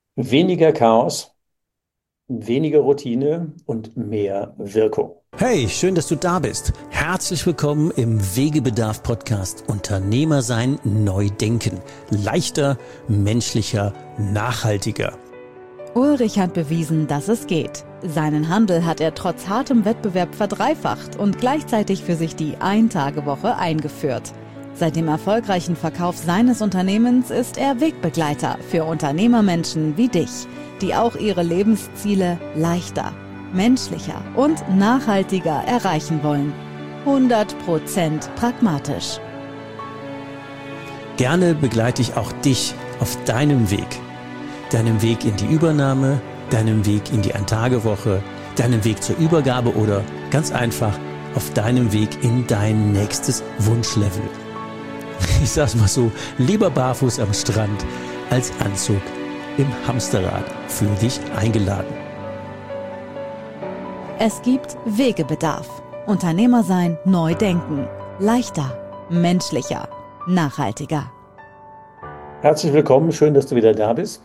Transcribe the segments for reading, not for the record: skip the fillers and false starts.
Weniger Chaos, weniger Routine und mehr Wirkung. Hey, schön, dass du da bist. Herzlich willkommen im Wegebedarf-Podcast Unternehmer sein, neu denken. Leichter, menschlicher, nachhaltiger. Ulrich hat bewiesen, dass es geht. Seinen Handel hat er trotz hartem Wettbewerb verdreifacht und gleichzeitig für sich die Ein-Tage-Woche eingeführt. Seit dem erfolgreichen Verkauf seines Unternehmens ist er Wegbegleiter für Unternehmermenschen wie dich, die auch ihre Lebensziele leichter, menschlicher und nachhaltiger erreichen wollen. 100% pragmatisch. Gerne begleite ich auch dich auf deinem Weg. Deinem Weg in die Übernahme, deinem Weg in die Ein-Tage-Woche, deinem Weg zur Übergabe oder ganz einfach auf deinem Weg in dein nächstes Wunschlevel. Ich sag's mal so, lieber barfuß am Strand als Anzug im Hamsterrad. Fühl dich eingeladen. Es gibt Wegebedarf. Unternehmer sein, neu denken. Leichter, menschlicher, nachhaltiger. Herzlich willkommen, schön, dass du wieder da bist.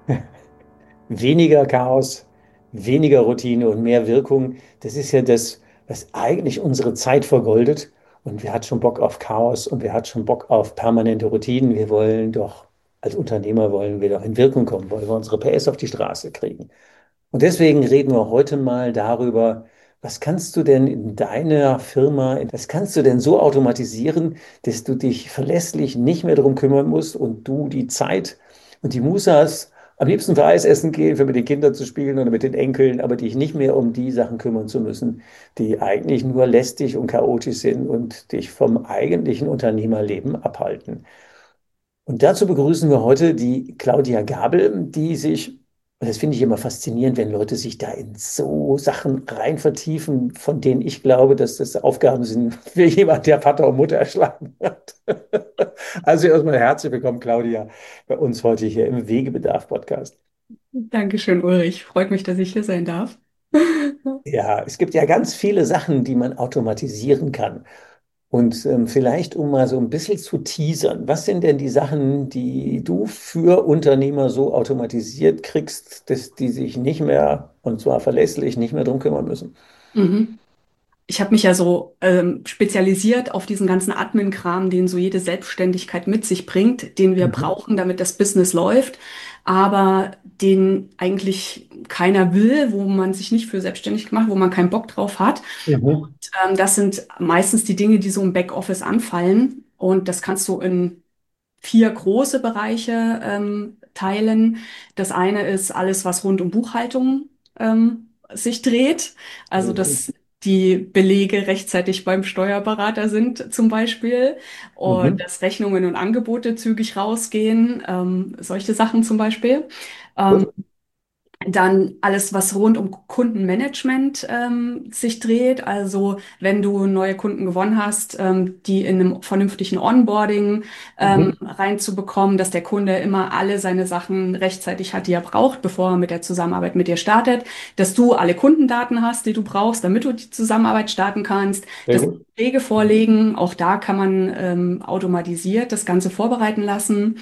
Weniger Chaos, weniger Routine und mehr Wirkung. Das ist ja das, was eigentlich unsere Zeit vergoldet. Und wer hat schon Bock auf Chaos und wer hat schon Bock auf permanente Routinen? Wir wollen doch, als Unternehmer wollen wir doch in Wirkung kommen, wollen wir unsere PS auf die Straße kriegen. Und deswegen reden wir heute mal darüber, was kannst du denn in deiner Firma, was kannst du denn so automatisieren, dass du dich verlässlich nicht mehr darum kümmern musst und du die Zeit und die Muße hast, am liebsten für Eis essen gehen, für mit den Kindern zu spielen oder mit den Enkeln, aber dich nicht mehr um die Sachen kümmern zu müssen, die eigentlich nur lästig und chaotisch sind und dich vom eigentlichen Unternehmerleben abhalten. Und dazu begrüßen wir heute die Claudia Gabel, die sich, und das finde ich immer faszinierend, wenn Leute sich da in so Sachen rein vertiefen, von denen ich glaube, dass das Aufgaben sind für jemand, der Vater und Mutter erschlagen hat. Also erstmal herzlich willkommen, Claudia, bei uns heute hier im Wegebedarf-Podcast. Dankeschön, Ulrich. Freut mich, dass ich hier sein darf. Ja, es gibt ja ganz viele Sachen, die man automatisieren kann. Und vielleicht, um mal so ein bisschen zu teasern, was sind denn die Sachen, die du für Unternehmer so automatisiert kriegst, dass die sich nicht mehr, und zwar verlässlich, nicht mehr drum kümmern müssen? Mhm. Ich habe mich ja so spezialisiert auf diesen ganzen Admin-Kram, den so jede Selbstständigkeit mit sich bringt, den wir Mhm. brauchen, damit das Business läuft, aber den eigentlich keiner will, wo man sich nicht für selbstständig macht, wo man keinen Bock drauf hat. Mhm. Das sind meistens die Dinge, die so im Backoffice anfallen. Und das kannst du in vier große Bereiche teilen. Das eine ist alles, was rund um Buchhaltung sich dreht. Also, Mhm. dass die Belege rechtzeitig beim Steuerberater sind zum Beispiel und Mhm. dass Rechnungen und Angebote zügig rausgehen, solche Sachen zum Beispiel. Ähm, Gut. Dann alles, was rund um Kundenmanagement sich dreht. Also wenn du neue Kunden gewonnen hast, die in einem vernünftigen Onboarding Mhm. reinzubekommen, dass der Kunde immer alle seine Sachen rechtzeitig hat, die er braucht, bevor er mit der Zusammenarbeit mit dir startet. Dass du alle Kundendaten hast, die du brauchst, damit du die Zusammenarbeit starten kannst. Sehr Das gut. Wege vorlegen, auch da kann man automatisiert das Ganze vorbereiten lassen.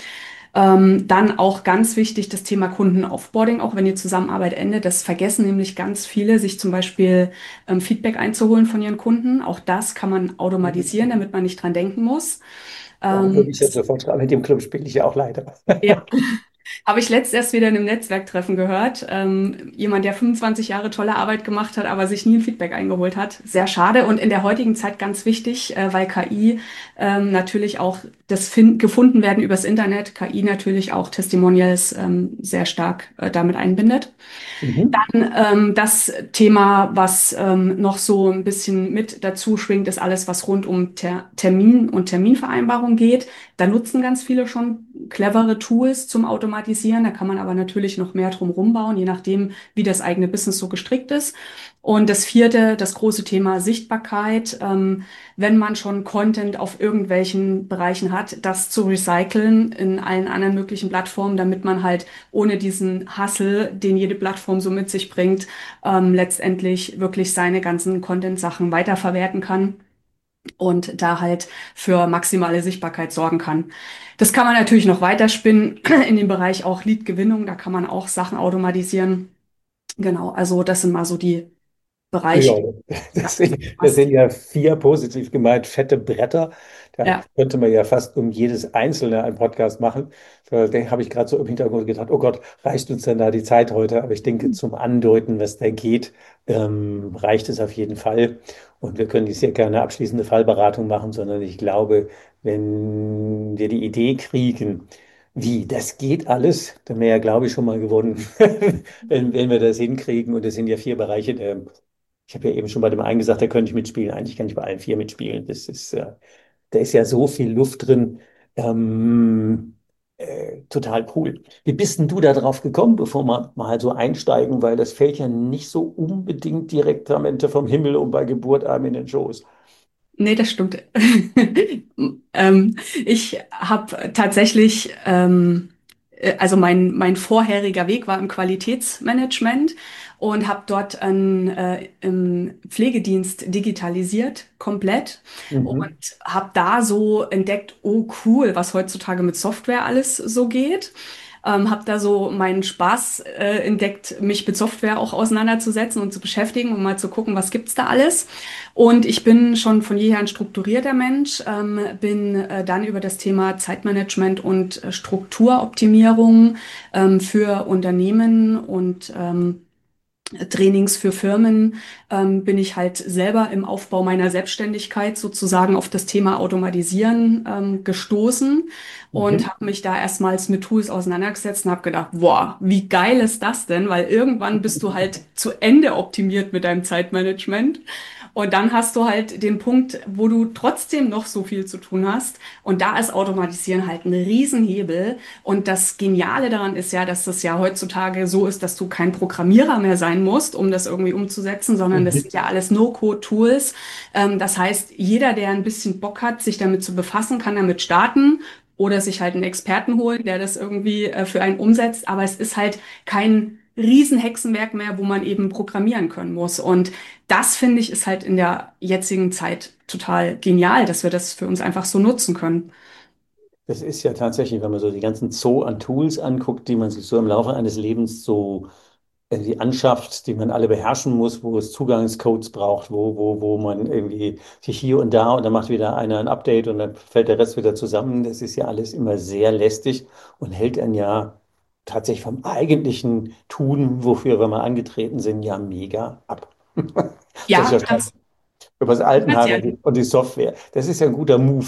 Dann auch ganz wichtig das Thema Kunden-Offboarding, auch wenn die Zusammenarbeit endet. Das vergessen nämlich ganz viele, sich zum Beispiel Feedback einzuholen von ihren Kunden. Auch das kann man automatisieren, damit man nicht dran denken muss. Da würde ich jetzt Das, sofort dran. Mit dem Club spiele ich ja auch leider. ja. Habe ich letzt erst wieder in einem Netzwerktreffen gehört. Jemand, der 25 Jahre tolle Arbeit gemacht hat, aber sich nie ein Feedback eingeholt hat. Sehr schade und in der heutigen Zeit ganz wichtig, weil KI natürlich auch gefunden werden übers Internet, KI natürlich auch Testimonials sehr stark damit einbindet. Mhm. Das Thema, was noch so ein bisschen mit dazu schwingt, ist alles, was rund um Termin und Terminvereinbarung geht. Da nutzen ganz viele schon clevere Tools zum Automatisieren. Da kann man aber natürlich noch mehr drum rumbauen, je nachdem, wie das eigene Business so gestrickt ist. Und das vierte, das große Thema Sichtbarkeit. Wenn man schon Content auf irgendwelchen Bereichen hat, das zu recyceln in allen anderen möglichen Plattformen, damit man halt ohne diesen Hustle, den jede Plattform so mit sich bringt, letztendlich wirklich seine ganzen Content-Sachen weiterverwerten kann. und da halt für maximale Sichtbarkeit sorgen kann. Das kann man natürlich noch weiterspinnen in dem Bereich auch Lead-Gewinnung. Da kann man auch Sachen automatisieren. Genau, also das sind mal so die Ja, Bereiche, die das das das passt. sind ja vier positiv gemeint fette Bretter. Da Ja. könnte man ja fast um jedes einzelne einen Podcast machen. So, da habe ich gerade so im Hintergrund gedacht, oh Gott, reicht uns denn da die Zeit heute? Aber ich denke, zum Andeuten, was da geht, reicht es auf jeden Fall. Und wir können jetzt hier keine abschließende Fallberatung machen, sondern ich glaube, wenn wir die Idee kriegen, wie, das geht alles, dann wäre ja, glaube ich, schon mal gewonnen, wenn wir das hinkriegen. Und das sind ja vier Bereiche der. Ich habe ja eben schon bei dem einen gesagt, da könnte ich mitspielen. Eigentlich kann ich bei allen vier mitspielen. Da ist ja so viel Luft drin. Ähm, total cool. Wie bist denn du da drauf gekommen, bevor wir mal so einsteigen? Weil das fällt ja nicht so unbedingt direkt am Ende vom Himmel und bei Geburt einem in den Schoß. Nee, das stimmt. Ich habe tatsächlich, also mein vorheriger Weg war im Qualitätsmanagement und habe dort einen im Pflegedienst digitalisiert, komplett. Mhm. Und habe da so entdeckt, oh cool, was heutzutage mit Software alles so geht. Habe da so meinen Spaß entdeckt, mich mit Software auch auseinanderzusetzen und zu beschäftigen und mal zu gucken, was gibt's da alles. Und ich bin schon von jeher ein strukturierter Mensch, bin dann über das Thema Zeitmanagement und Strukturoptimierung für Unternehmen und Trainings für Firmen, bin ich halt selber im Aufbau meiner Selbstständigkeit sozusagen auf das Thema Automatisieren gestoßen und Mhm. habe mich da erstmals mit Tools auseinandergesetzt und habe gedacht, boah, wie geil ist das denn? Weil irgendwann bist du halt zu Ende optimiert mit deinem Zeitmanagement. Und dann hast du halt den Punkt, wo du trotzdem noch so viel zu tun hast. Und da ist Automatisieren halt ein Riesenhebel. Und das Geniale daran ist ja, dass das ja heutzutage so ist, dass du kein Programmierer mehr sein musst, um das irgendwie umzusetzen, sondern das Mhm. sind ja alles No-Code-Tools. Das heißt, jeder, der ein bisschen Bock hat, sich damit zu befassen, kann damit starten. Oder sich halt einen Experten holen, der das irgendwie für einen umsetzt. Aber es ist halt kein Riesenhexenwerk mehr, wo man eben programmieren können muss. Und das finde ich ist halt in der jetzigen Zeit total genial, dass wir das für uns einfach so nutzen können. Das ist ja tatsächlich, wenn man so die ganzen Zoo an Tools anguckt, die man sich so im Laufe eines Lebens so irgendwie anschafft, die man alle beherrschen muss, wo es Zugangscodes braucht, wo man irgendwie sich hier und da und dann macht wieder einer ein Update und dann fällt der Rest wieder zusammen. Das ist ja alles immer sehr lästig und hält einen ja tatsächlich vom eigentlichen Tun, wofür wir mal angetreten sind, ja mega ab. Das ist Ja, ja schon über das Altenheim und tatsächlich. die Software. Das ist ja ein guter Move.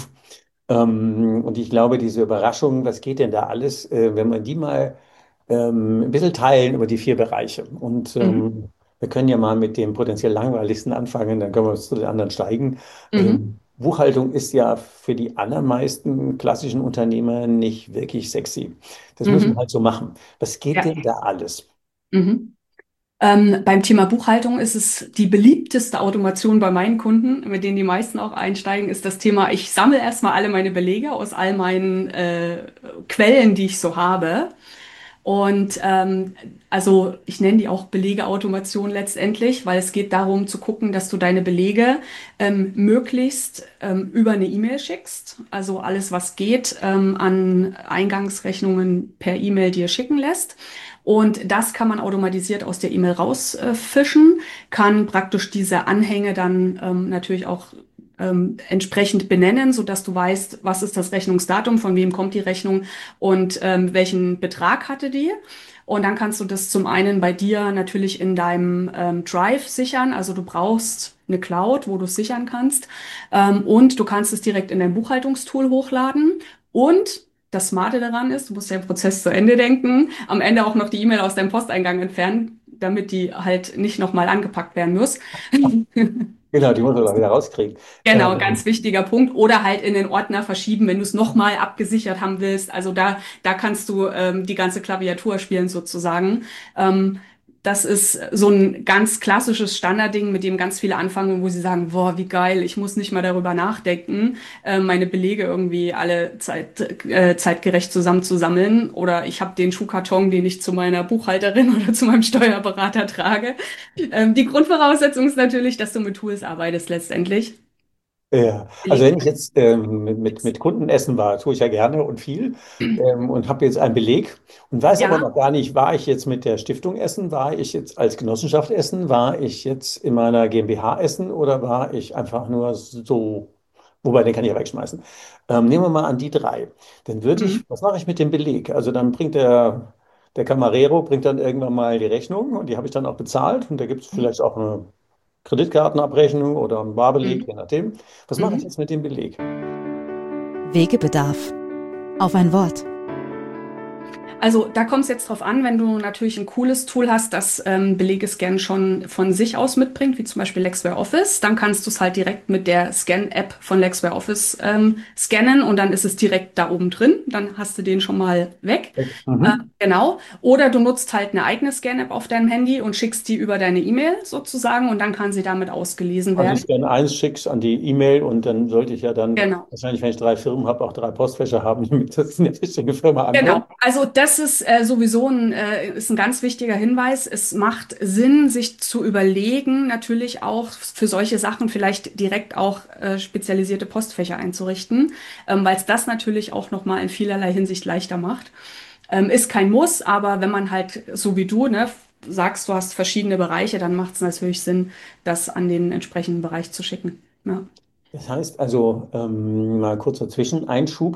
Und ich glaube, diese Überraschung, was geht denn da alles, wenn man die mal ein bisschen teilen über die vier Bereiche. Und Mhm. wir können ja mal mit dem potenziell langweiligsten anfangen, dann können wir zu den anderen steigen. Mhm. Buchhaltung ist ja für die allermeisten klassischen Unternehmer nicht wirklich sexy. Das müssen wir Mhm. halt so machen. Was geht Ja. denn da alles? Mhm. Beim Thema Buchhaltung ist es die beliebteste Automation bei meinen Kunden, mit denen die meisten auch einsteigen, ist das Thema, ich sammle erstmal alle meine Belege aus all meinen Quellen, die ich so habe. Und also ich nenne die auch Belegeautomation letztendlich, weil es geht darum zu gucken, dass du deine Belege möglichst über eine E-Mail schickst. Also alles, was geht, an Eingangsrechnungen per E-Mail dir schicken lässt. Und das kann man automatisiert aus der E-Mail rausfischen, kann praktisch diese Anhänge dann natürlich auch entsprechend benennen, so dass du weißt, was ist das Rechnungsdatum, von wem kommt die Rechnung und welchen Betrag hatte die. Und dann kannst du das zum einen bei dir natürlich in deinem Drive sichern. Also du brauchst eine Cloud, wo du es sichern kannst. Und du kannst es direkt in dein Buchhaltungstool hochladen. Und das Smarte daran ist, du musst den Prozess zu Ende denken, am Ende auch noch die E-Mail aus deinem Posteingang entfernen, damit die halt nicht nochmal angepackt werden muss. Genau, die muss man mal wieder rauskriegen. Genau, Ähm, ganz wichtiger Punkt. Oder halt in den Ordner verschieben, wenn du es nochmal abgesichert haben willst. Also da kannst du die ganze Klaviatur spielen sozusagen. Ähm, das ist so ein ganz klassisches Standardding, mit dem ganz viele anfangen, wo sie sagen, boah, wie geil, ich muss nicht mal darüber nachdenken, meine Belege irgendwie alle zeitgerecht zusammenzusammeln. Oder ich habe den Schuhkarton, den ich zu meiner Buchhalterin oder zu meinem Steuerberater trage. Die Grundvoraussetzung ist natürlich, dass du mit Tools arbeitest letztendlich. Ja, also Beleg. wenn ich jetzt mit Kunden essen war, tue ich ja gerne und viel und habe jetzt einen Beleg und weiß aber Ja. noch gar nicht, war ich jetzt mit der Stiftung essen, war ich jetzt als Genossenschaft essen, war ich jetzt in meiner GmbH essen oder war ich einfach nur so, wobei den kann ich ja wegschmeißen. Nehmen wir mal an die drei. Dann würde Mhm. ich, was mache ich mit dem Beleg? Also dann bringt der Camarero bringt dann irgendwann mal die Rechnung und die habe ich dann auch bezahlt und da gibt es vielleicht auch eine Kreditkartenabrechnung oder einen Barbeleg, Mhm. je nachdem. Was mache ich Mhm. jetzt mit dem Beleg? Wegebedarf. Auf ein Wort. Also da kommt es jetzt drauf an, wenn du natürlich ein cooles Tool hast, das Belege-Scan schon von sich aus mitbringt, wie zum Beispiel Lexware Office, dann kannst du es halt direkt mit der Scan-App von Lexware Office scannen und dann ist es direkt da oben drin. Dann hast du den schon mal weg. Mhm. Genau. Oder du nutzt halt eine eigene Scan-App auf deinem Handy und schickst die über deine E-Mail sozusagen und dann kann sie damit ausgelesen Also werden. Scan 1 schick's an die E-Mail und dann sollte ich ja dann, Genau. wahrscheinlich, wenn ich drei Firmen habe, auch drei Postfächer haben, damit das eine richtige Firma Genau, ankommt. also das ist sowieso ist ein ganz wichtiger Hinweis. Es macht Sinn, sich zu überlegen, natürlich auch für solche Sachen vielleicht direkt auch spezialisierte Postfächer einzurichten, weil es das natürlich auch nochmal in vielerlei Hinsicht leichter macht. Ist kein Muss, aber wenn man halt so wie du, ne, sagst, du hast verschiedene Bereiche, dann macht es natürlich Sinn, das an den entsprechenden Bereich zu schicken. Ja. Das heißt also, mal kurzer Zwischeneinschub.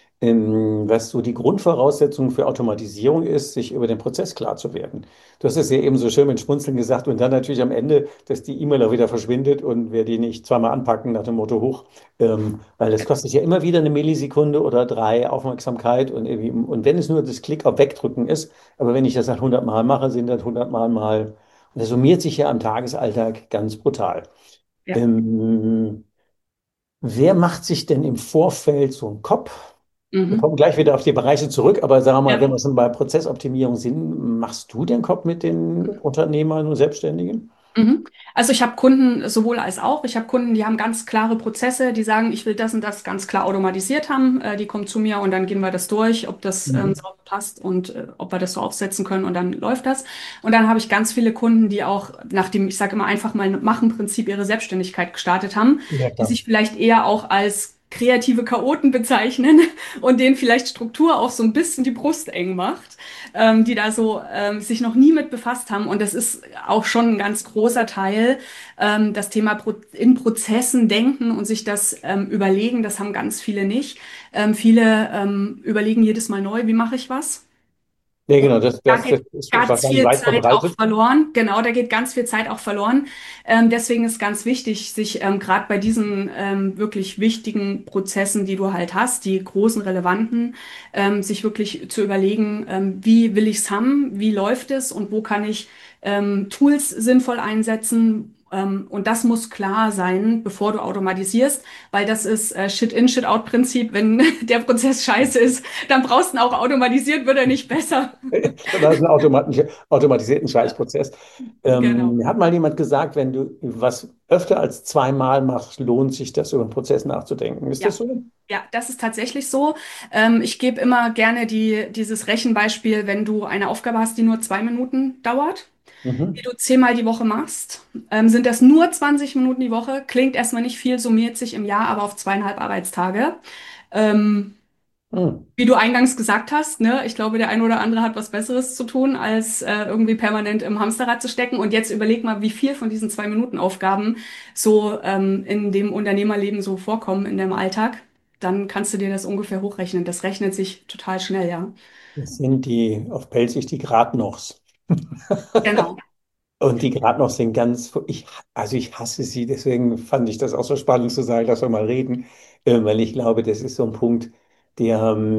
Was so die Grundvoraussetzung für Automatisierung ist, sich über den Prozess klar zu werden. Du hast es ja eben so schön mit Schmunzeln gesagt und dann natürlich am Ende, dass die E-Mail auch wieder verschwindet und wir die nicht zweimal anpacken nach dem Motto hoch, weil das kostet ja immer wieder eine Millisekunde oder drei Aufmerksamkeit und wenn es nur das Klick auf Wegdrücken ist, aber wenn ich das halt 100 Mal mache, sind das 100 Mal und das summiert sich ja am Tagesalltag ganz brutal. Ja. Ähm, Wer macht sich denn im Vorfeld so einen Kopf? Wir Mhm. kommen gleich wieder auf die Bereiche zurück, aber sagen wir mal, Ja. wenn wir schon bei Prozessoptimierung sind, machst du den Kopf mit den Unternehmern und Selbstständigen? Mhm. Also ich habe Kunden sowohl als auch. Ich habe Kunden, die haben ganz klare Prozesse, die sagen, ich will das und das ganz klar automatisiert haben. Die kommen zu mir und dann gehen wir das durch, ob das Mhm. sauber passt und ob wir das so aufsetzen können und dann läuft das. Und dann habe ich ganz viele Kunden, die auch nach dem, ich sage immer einfach mal Machen-Prinzip ihre Selbstständigkeit gestartet haben, Ja, die klar. sich vielleicht eher auch als kreative Chaoten bezeichnen und denen vielleicht Struktur auch so ein bisschen die Brust eng macht, die da so sich noch nie mit befasst haben. Und das ist auch schon ein ganz großer Teil, das Thema in Prozessen denken und sich das überlegen. Das haben ganz viele nicht. Viele überlegen jedes Mal neu, wie mache ich was? Ja, Und genau, da das geht ist ganz wahrscheinlich viel weit Zeit auch verbreitet. verloren. Genau, da geht ganz viel Zeit auch verloren. Deswegen ist ganz wichtig, sich gerade bei diesen wirklich wichtigen Prozessen, die du halt hast, die großen, relevanten, sich wirklich zu überlegen, wie will ich es haben, wie läuft es und wo kann ich Tools sinnvoll einsetzen. Und das muss klar sein, bevor du automatisierst, weil das ist Shit-in, Shit-out-Prinzip. Wenn der Prozess scheiße ist, dann brauchst du ihn auch automatisiert, wird er nicht besser. Das ist ein automatisierten Schweißprozess. Genau. Mir hat mal jemand gesagt, wenn du was öfter als zweimal machst, lohnt sich das, über den Prozess nachzudenken. Ist das Ja. so? Ja, das ist tatsächlich so. Ich gebe immer gerne dieses Rechenbeispiel, wenn du eine Aufgabe hast, die nur 2 Minuten dauert, die Mhm. du 10-mal die Woche machst, sind das nur 20 Minuten die Woche. Klingt erstmal nicht viel, summiert sich im Jahr aber auf 2,5 Arbeitstage. Ähm, Hm. Wie du eingangs gesagt hast, ne, ich glaube, der eine oder andere hat was Besseres zu tun, als irgendwie permanent im Hamsterrad zu stecken. Und jetzt überleg mal, wie viel von diesen 2-Minuten-Aufgaben so in dem Unternehmerleben so vorkommen in deinem Alltag. Dann kannst du dir das ungefähr hochrechnen. Das rechnet sich total schnell, ja. Das sind die auf Pelzig die Gradnochs. Genau. Und die gerade noch sind also ich hasse sie, deswegen fand ich das auch so spannend zu sagen, dass wir mal reden, weil ich glaube, das ist so ein Punkt, der,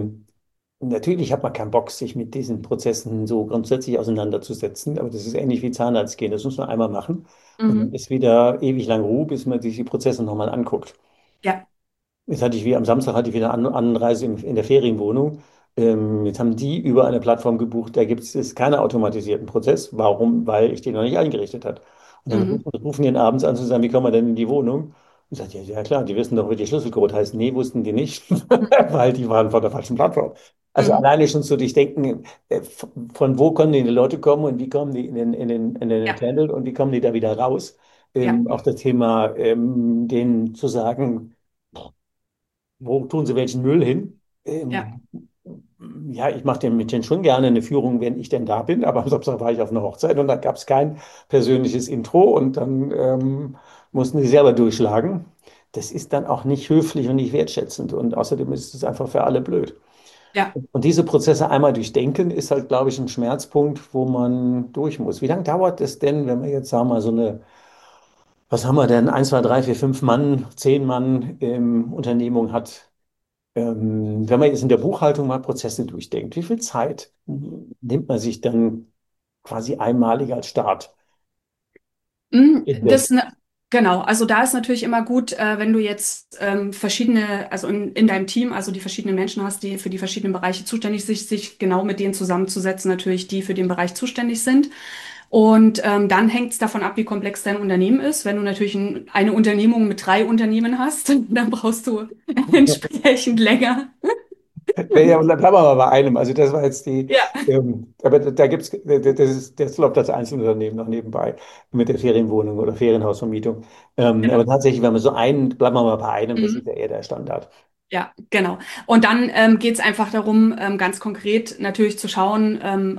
natürlich hat man keinen Bock, sich mit diesen Prozessen so grundsätzlich auseinanderzusetzen, aber das ist ähnlich wie Zahnarzt gehen, das muss man einmal machen und dann Mhm. ist wieder ewig lang Ruhe, bis man sich die Prozesse nochmal anguckt. Ja. Jetzt hatte ich wie am Samstag hatte ich wieder eine Anreise in der Ferienwohnung. Jetzt haben die über eine Plattform gebucht, da gibt es keinen automatisierten Prozess. Warum? Weil ich den noch nicht eingerichtet hat. Und dann Mhm. rufen die ihn abends an zu sagen, wie kommen wir denn in die Wohnung? Und sagt, ja, ja klar, die wissen doch, wie die Schlüsselcode heißt. Nee, wussten die nicht, weil die waren von der falschen Plattform. Also Mhm. alleine schon so durchdenken, von wo können die Leute kommen und wie kommen die in den Ja. Channel und wie kommen die da wieder raus? Ja, Auch das Thema, denen zu sagen, wo tun sie welchen Müll hin? ja, Ja, ich mache mit denen schon gerne eine Führung, wenn ich denn da bin, aber am Samstag war ich auf einer Hochzeit und da gab es kein persönliches Intro und dann mussten sie selber durchschlagen. Das ist dann auch nicht höflich und nicht wertschätzend und außerdem ist es einfach für alle blöd. ja. Und diese Prozesse einmal durchdenken, ist halt, glaube ich, ein Schmerzpunkt, wo man durch muss. Wie lange dauert es denn, wenn wir jetzt, sagen wir mal, so eine, was haben wir denn, 1, 2, 3, 4, 5 Mann, 10 Mann Unternehmung hat? Wenn man jetzt in der Buchhaltung mal Prozesse durchdenkt, wie viel Zeit nimmt man sich dann quasi einmalig als Start in das? Genau, also da ist natürlich immer gut, wenn du jetzt verschiedene, also in deinem Team, also die verschiedenen Menschen hast, die für die verschiedenen Bereiche zuständig sind, sich genau mit denen zusammenzusetzen, natürlich die für den Bereich zuständig sind. Und dann hängt es davon ab, wie komplex dein Unternehmen ist. Wenn du natürlich eine Unternehmung mit 3 Unternehmen hast, dann brauchst du entsprechend länger. Nee, ja, bleiben wir mal bei einem. Also das war jetzt die, Ja, aber da gibt es, das läuft das Einzelunternehmen noch nebenbei mit der Ferienwohnung oder Ferienhausvermietung. Aber genau. tatsächlich, wenn man so einen, bleiben wir mal bei einem, das ist Mhm. ja eher der Standard. Ja, genau. Und dann geht es einfach darum, ganz konkret natürlich zu schauen,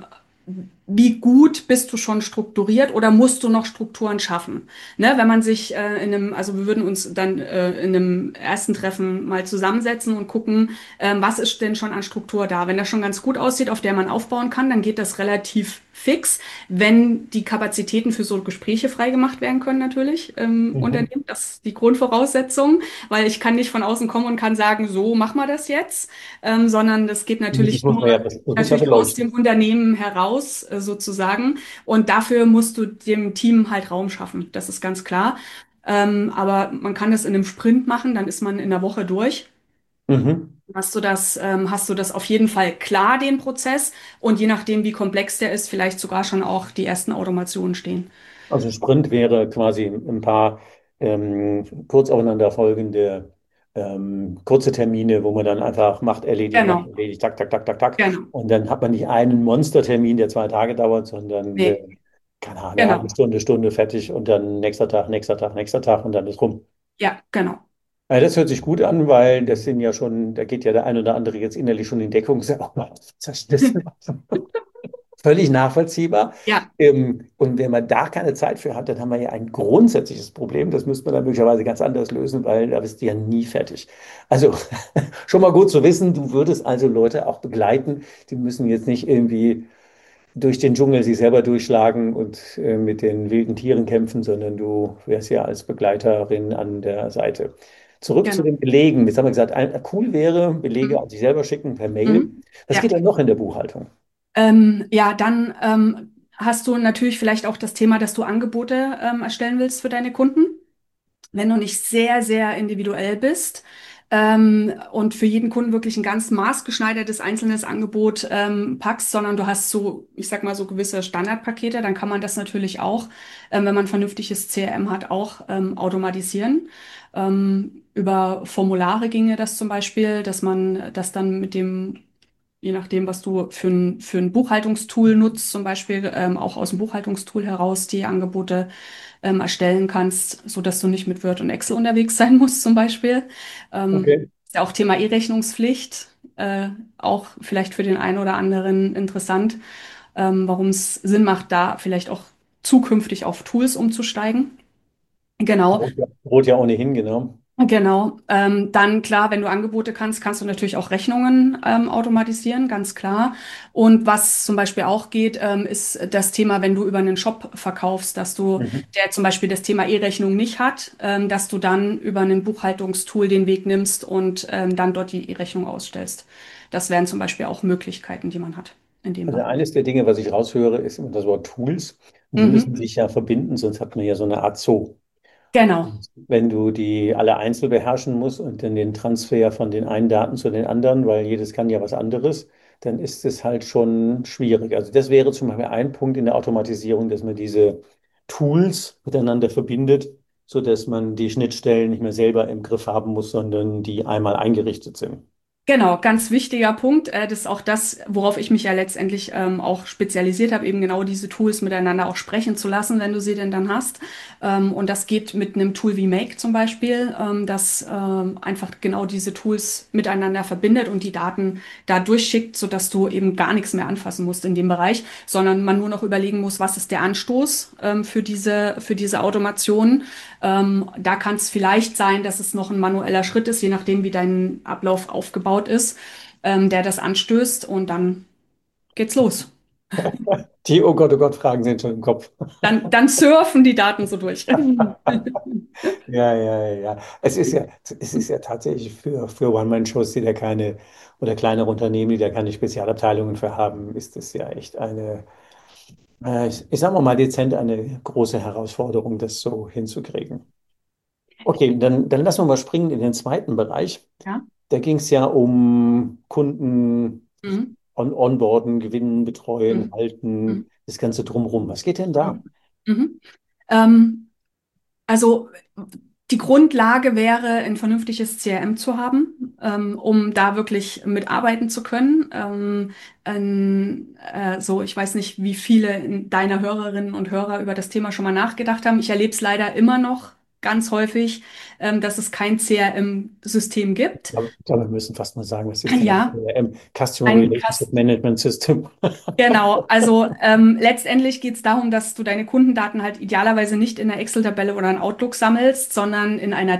wie gut bist du schon strukturiert oder musst du noch Strukturen schaffen? Ne, wenn man sich also wir würden uns dann in einem ersten Treffen mal zusammensetzen und gucken, was ist denn schon an Struktur da? Wenn das schon ganz gut aussieht, auf der man aufbauen kann, dann geht das relativ fix, wenn die Kapazitäten für so Gespräche freigemacht werden können, natürlich im Mhm. Unternehmen. Das ist die Grundvoraussetzung, weil ich kann nicht von außen kommen und kann sagen, so mach mal das jetzt, sondern das geht Das natürlich muss nur man ja, das muss ja natürlich aus beleuchten. dem Unternehmen heraus, sozusagen. Und dafür musst du dem Team halt Raum schaffen. Das ist ganz klar. Aber man kann das in einem Sprint machen, dann ist man in der Woche durch. Mhm. Hast du das auf jeden Fall klar, den Prozess. Und je nachdem, wie komplex der ist, vielleicht sogar schon auch die ersten Automationen stehen. Also Sprint wäre quasi ein paar kurz aufeinanderfolgende kurze Termine, wo man dann einfach macht, Genau, erledigt, tak, tak, tak, tak, tak. genau. Und dann hat man nicht einen Monstertermin, der 2 Tage dauert, sondern Nee, keine Ahnung, eine halbe genau. Stunde, Stunde fertig und dann nächster Tag, nächster Tag, nächster Tag und dann ist rum. Ja, genau. Das hört sich gut an, weil das sind ja schon, da geht ja der ein oder andere jetzt innerlich schon in Deckung. Sagt, oh Mann, was ist das denn? Völlig nachvollziehbar. Ja, Und wenn man da keine Zeit für hat, dann haben wir ja ein grundsätzliches Problem. Das müsste man dann möglicherweise ganz anders lösen, weil da bist du ja nie fertig. Also schon mal gut zu wissen, du würdest also Leute auch begleiten. Die müssen jetzt nicht irgendwie durch den Dschungel sich selber durchschlagen und mit den wilden Tieren kämpfen, sondern du wärst ja als Begleiterin an der Seite. Zurück zu genau. den Belegen. Jetzt haben wir gesagt, cool wäre, Belege Mhm. an sich selber schicken per Mail. Mhm. Was Ja. geht denn noch in der Buchhaltung? Ja, dann hast du natürlich vielleicht auch das Thema, dass du Angebote erstellen willst für deine Kunden. Wenn du nicht sehr, sehr individuell bist und für jeden Kunden wirklich ein ganz maßgeschneidertes einzelnes Angebot packst, sondern du hast so, ich sag mal, so gewisse Standardpakete, dann kann man das natürlich auch, wenn man ein vernünftiges CRM hat, auch automatisieren. Über Formulare ginge das zum Beispiel, dass man das dann mit dem je nachdem, was du für ein Buchhaltungstool nutzt, zum Beispiel auch aus dem Buchhaltungstool heraus die Angebote erstellen kannst, so dass du nicht mit Word und Excel unterwegs sein musst, zum Beispiel. Okay. Ist ja auch Thema E-Rechnungspflicht, auch vielleicht für den einen oder anderen interessant, warum es Sinn macht, da vielleicht auch zukünftig auf Tools umzusteigen. Genau. Droht ja ohnehin, genau. Genau. Dann klar, wenn du Angebote kannst, kannst du natürlich auch Rechnungen automatisieren, ganz klar. Und was zum Beispiel auch geht, ist das Thema, wenn du über einen Shop verkaufst, Mhm. der zum Beispiel das Thema E-Rechnung nicht hat, dass du dann über ein Buchhaltungstool den Weg nimmst und dann dort die E-Rechnung ausstellst. Das wären zum Beispiel auch Möglichkeiten, die man hat in dem Also Bereich. eines der Dinge, was ich raushöre, ist immer das Wort Tools. Die müssen Mhm. sich ja verbinden, sonst hat man ja so eine Art Zoo. Genau. Und wenn du die alle einzeln beherrschen musst und dann den Transfer von den einen Daten zu den anderen, weil jedes kann ja was anderes, dann ist es halt schon schwierig. Also das wäre zum Beispiel ein Punkt in der Automatisierung, dass man diese Tools miteinander verbindet, sodass man die Schnittstellen nicht mehr selber im Griff haben muss, sondern die einmal eingerichtet sind. Genau, ganz wichtiger Punkt. Das ist auch das, worauf ich mich ja letztendlich auch spezialisiert habe, eben genau diese Tools miteinander auch sprechen zu lassen, wenn du sie denn dann hast. Und das geht mit einem Tool wie Make zum Beispiel, das einfach genau diese Tools miteinander verbindet und die Daten da durchschickt, sodass du eben gar nichts mehr anfassen musst in dem Bereich, sondern man nur noch überlegen muss, was ist der Anstoß für diese Automation. Da kann es vielleicht sein, dass es noch ein manueller Schritt ist, je nachdem, wie dein Ablauf aufgebaut ist, der das anstößt und dann geht's los. Die oh Gott, Fragen sind schon im Kopf. Dann surfen die Daten so durch. Ja, ja, ja. Es ist ja tatsächlich für One-Man-Shows, die da keine, oder kleinere Unternehmen, die da keine Spezialabteilungen für haben, ist es ja echt eine, ich sag mal dezent eine große Herausforderung, das so hinzukriegen. Okay, dann lassen wir mal springen in den zweiten Bereich. Ja. Da ging es ja um Kunden Mhm. onboarden, gewinnen, betreuen, Mhm. halten, Mhm. das Ganze drumherum. Was geht denn da? Mhm. Mhm. Ähm, Also die Grundlage wäre, ein vernünftiges CRM zu haben, um da wirklich mitarbeiten zu können. So, ich weiß nicht, wie viele deiner Hörerinnen und Hörer über das Thema schon mal nachgedacht haben. Ich erlebe es leider immer noch ganz häufig, dass es kein CRM-System gibt. Ich glaube, wir müssen fast mal sagen, was ist denn ein Ja, CRM? Customer ein Relationship Management System. Genau, also letztendlich geht es darum, dass du deine Kundendaten halt idealerweise nicht in einer Excel-Tabelle oder in Outlook sammelst, sondern in einer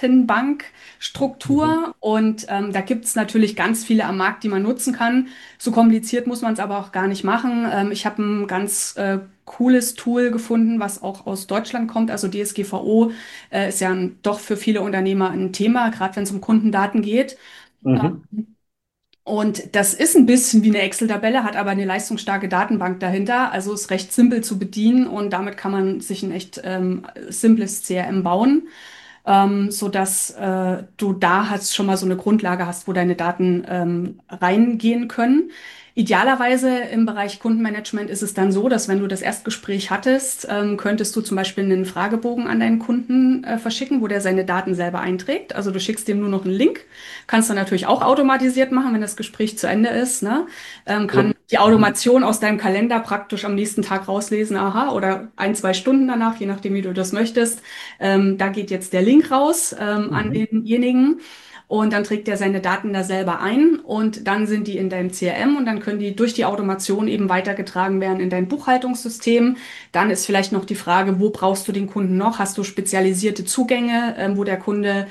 Mhm. Datenbankstruktur. Und da gibt es natürlich ganz viele am Markt, die man nutzen kann. So kompliziert muss man es aber auch gar nicht machen. Ich habe ein ganz cooles Tool gefunden, was auch aus Deutschland kommt. Also DSGVO ist ja doch für viele Unternehmer ein Thema, gerade wenn es um Kundendaten geht. Mhm. Und das ist ein bisschen wie eine Excel-Tabelle, hat aber eine leistungsstarke Datenbank dahinter. Also ist recht simpel zu bedienen und damit kann man sich ein echt simples CRM bauen, sodass du da hast schon mal so eine Grundlage hast, wo deine Daten reingehen können. Idealerweise im Bereich Kundenmanagement ist es dann so, dass wenn du das Erstgespräch hattest, könntest du zum Beispiel einen Fragebogen an deinen Kunden verschicken, wo der seine Daten selber einträgt. Also du schickst dem nur noch einen Link. Kannst du natürlich auch automatisiert machen, wenn das Gespräch zu Ende ist, ne? Kann So. die Mhm. Automation aus deinem Kalender praktisch am nächsten Tag rauslesen, aha, oder ein, zwei Stunden danach, je nachdem, wie du das möchtest. Da geht jetzt der Link raus an Mhm. denjenigen. Und dann trägt er seine Daten da selber ein und dann sind die in deinem CRM und dann können die durch die Automation eben weitergetragen werden in dein Buchhaltungssystem. Dann ist vielleicht noch die Frage, wo brauchst du den Kunden noch? Hast du spezialisierte Zugänge, wo der Kunde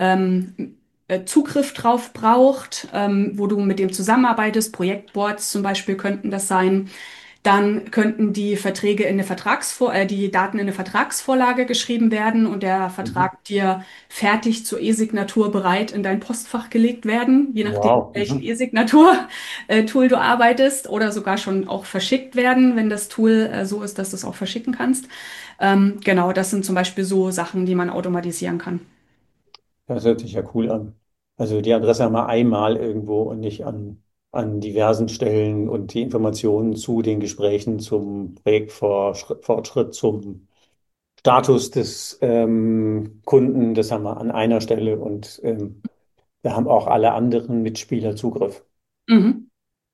Zugriff drauf braucht, wo du mit dem zusammenarbeitest? Projektboards zum Beispiel könnten das sein. Dann könnten die Verträge in eine die Daten in eine Vertragsvorlage geschrieben werden und der Mhm. Vertrag dir fertig zur E-Signatur bereit in dein Postfach gelegt werden, je nachdem, Wow. mit welchem Mhm. E-Signatur-Tool du arbeitest oder sogar schon auch verschickt werden, wenn das Tool so ist, dass du es auch verschicken kannst. Genau, das sind zum Beispiel so Sachen, die man automatisieren kann. Das hört sich ja cool an. Also die Adresse haben wir einmal irgendwo und nicht an diversen Stellen und die Informationen zu den Gesprächen zum Projektfortschritt, zum Status des Kunden, das haben wir an einer Stelle und da haben auch alle anderen Mitspieler Zugriff. Mhm.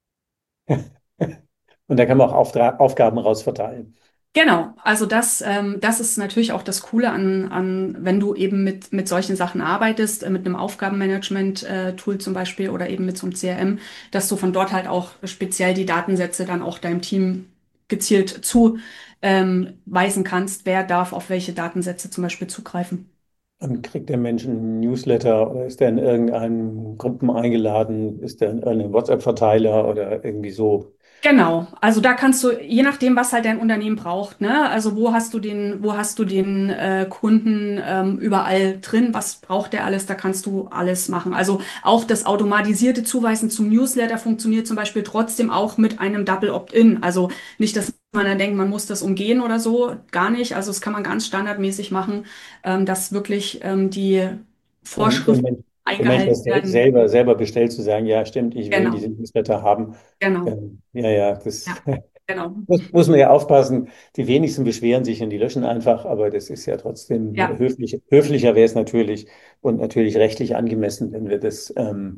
Und da kann man auch Aufgaben rausverteilen. Genau, also das ist natürlich auch das Coole wenn du eben mit solchen Sachen arbeitest, mit einem Aufgabenmanagement-Tool zum Beispiel oder eben mit so einem CRM, dass du von dort halt auch speziell die Datensätze dann auch deinem Team gezielt weisen kannst, wer darf auf welche Datensätze zum Beispiel zugreifen. Und kriegt der Mensch einen Newsletter oder ist der in irgendeinen Gruppen eingeladen? Ist der in irgendeinem WhatsApp-Verteiler oder irgendwie so? Genau, also da kannst du, je nachdem, was halt dein Unternehmen braucht, ne? Also wo hast du den Kunden überall drin? Was braucht der alles? Da kannst du alles machen. Also auch das automatisierte Zuweisen zum Newsletter funktioniert zum Beispiel trotzdem auch mit einem Double Opt-in. Also nicht, dass man dann denkt, man muss das umgehen oder so, gar nicht. Also das kann man ganz standardmäßig machen, dass wirklich die Und Vorschriften Der Mensch, der eingehalten werden. selber bestellt, zu sagen, ja, stimmt, ich will Genau, diese Newsletter haben. genau, Ja, ja, das ja, genau, muss man ja aufpassen. Die wenigsten beschweren sich und die löschen einfach, aber das ist ja trotzdem ja. höflicher wäre es natürlich und natürlich rechtlich angemessen, wenn wir das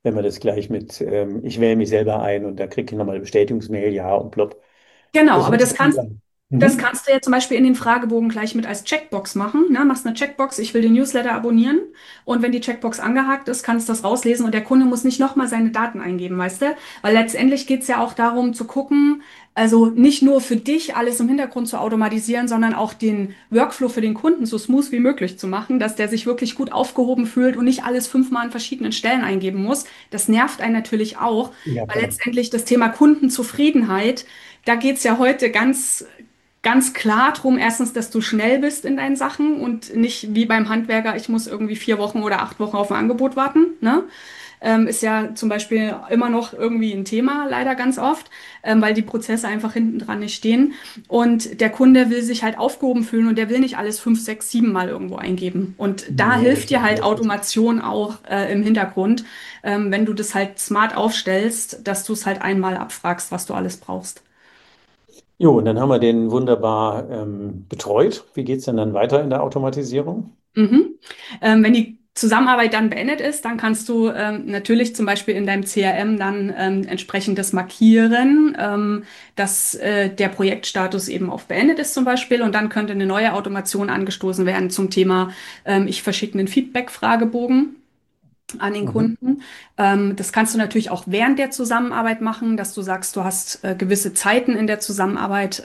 wenn man das gleich mit, ich wähle mich selber ein und da kriege ich nochmal eine Bestätigungsmail, ja und plopp. Genau, Das aber hört sich gut an. das Mhm. kannst du ja zum Beispiel in den Fragebogen gleich mit als Checkbox machen. Ne? Machst eine Checkbox, ich will den Newsletter abonnieren. Und wenn die Checkbox angehakt ist, kannst du das rauslesen und der Kunde muss nicht nochmal seine Daten eingeben, weißt du? Weil letztendlich geht es ja auch darum zu gucken, also nicht nur für dich alles im Hintergrund zu automatisieren, sondern auch den Workflow für den Kunden so smooth wie möglich zu machen, dass der sich wirklich gut aufgehoben fühlt und nicht alles fünfmal an verschiedenen Stellen eingeben muss. Das nervt einen natürlich auch, Ja, weil klar. letztendlich das Thema Kundenzufriedenheit, da geht's ja heute ganz klar drum, erstens, dass du schnell bist in deinen Sachen und nicht wie beim Handwerker, ich muss irgendwie 4 Wochen oder 8 Wochen auf ein Angebot warten, ne? Ist ja zum Beispiel immer noch irgendwie ein Thema, leider ganz oft, weil die Prozesse einfach hinten dran nicht stehen. Und der Kunde will sich halt aufgehoben fühlen und der will nicht alles 5, 6, 7 Mal irgendwo eingeben. Und da Nee, hilft das dir ist halt lästig. Automation auch im Hintergrund, wenn du das halt smart aufstellst, dass du es halt einmal abfragst, was du alles brauchst. Jo, und dann haben wir den wunderbar betreut. Wie geht es denn dann weiter in der Automatisierung? Mhm. Wenn die Zusammenarbeit dann beendet ist, dann kannst du natürlich zum Beispiel in deinem CRM dann entsprechend das markieren, dass der Projektstatus eben auf beendet ist zum Beispiel und dann könnte eine neue Automation angestoßen werden zum Thema, ich verschicke einen Feedback-Fragebogen an den Mhm. Kunden. Das kannst du natürlich auch während der Zusammenarbeit machen, dass du sagst, du hast gewisse Zeiten in der Zusammenarbeit,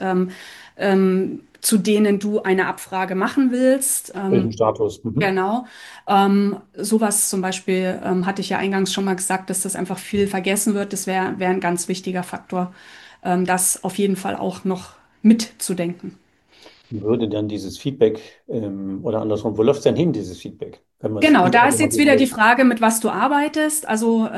zu denen du eine Abfrage machen willst. Welchen Status? Mhm. Genau. Sowas zum Beispiel hatte ich ja eingangs schon mal gesagt, dass das einfach viel vergessen wird. Das wär ein ganz wichtiger Faktor, das auf jeden Fall auch noch mitzudenken. Würde dann dieses Feedback oder andersrum, wo läuft es denn hin, dieses Feedback, wenn man es Genau, gut da ist jetzt wieder die automatisiert? Frage, mit was du arbeitest. Also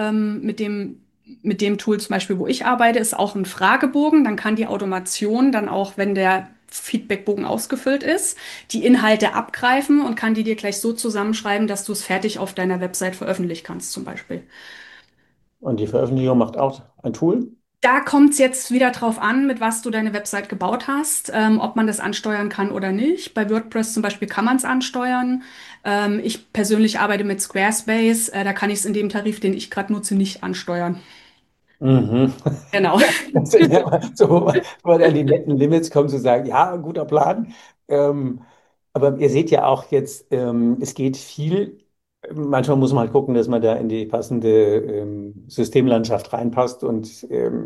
mit dem Tool zum Beispiel, wo ich arbeite, ist auch ein Fragebogen. Dann kann die Automation dann auch, wenn der Feedbackbogen ausgefüllt ist, die Inhalte abgreifen und kann die dir gleich so zusammenschreiben, dass du es fertig auf deiner Website veröffentlichen kannst, zum Beispiel. Und die Veröffentlichung macht auch ein Tool? Da kommt es jetzt wieder drauf an, mit was du deine Website gebaut hast, ob man das ansteuern kann oder nicht. Bei WordPress zum Beispiel kann man es ansteuern. Ich persönlich arbeite mit Squarespace, da kann ich es in dem Tarif, den ich gerade nutze, nicht ansteuern. Mhm. Genau. Ja, das sind ja immer so, wo man an die netten Limits kommt, zu sagen, ja, guter Plan. Ähm, aber ihr seht ja auch jetzt, es geht viel. Manchmal muss man halt gucken, dass man da in die passende Systemlandschaft reinpasst. Und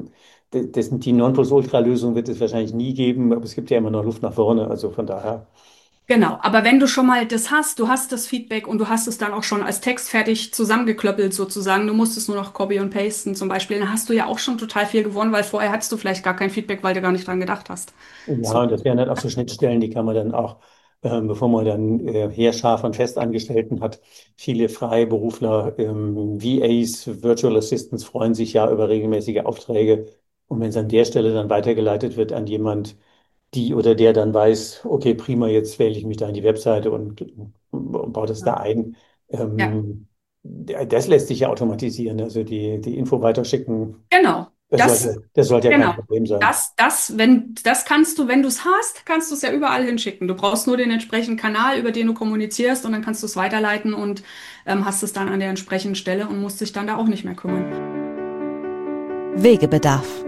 die Nonplusultra-Lösung wird es wahrscheinlich nie geben, aber es gibt ja immer noch Luft nach vorne. Also von daher. Genau, aber wenn du schon mal das hast, du hast das Feedback und du hast es dann auch schon als Text fertig zusammengeklöppelt sozusagen, du musst es nur noch copy und pasten zum Beispiel, dann hast du ja auch schon total viel gewonnen, weil vorher hattest du vielleicht gar kein Feedback, weil du gar nicht dran gedacht hast. Ja, So. und das wären dann auch so Schnittstellen, die kann man dann auch, bevor man dann Heerschar von Festangestellten hat, viele Freiberufler, VAs, Virtual Assistants freuen sich ja über regelmäßige Aufträge. Und wenn es an der Stelle dann weitergeleitet wird an jemand, die oder der dann weiß, okay, prima, jetzt wähle ich mich da in die Webseite und baue das da ein. Ja, Das lässt sich ja automatisieren. Also die Info weiterschicken, genau. das sollte ja kein Genau. Problem sein. Das kannst du, wenn du es hast, kannst du es ja überall hinschicken. Du brauchst nur den entsprechenden Kanal, über den du kommunizierst, und dann kannst du es weiterleiten und hast es dann an der entsprechenden Stelle und musst dich dann da auch nicht mehr kümmern. Wegebedarf.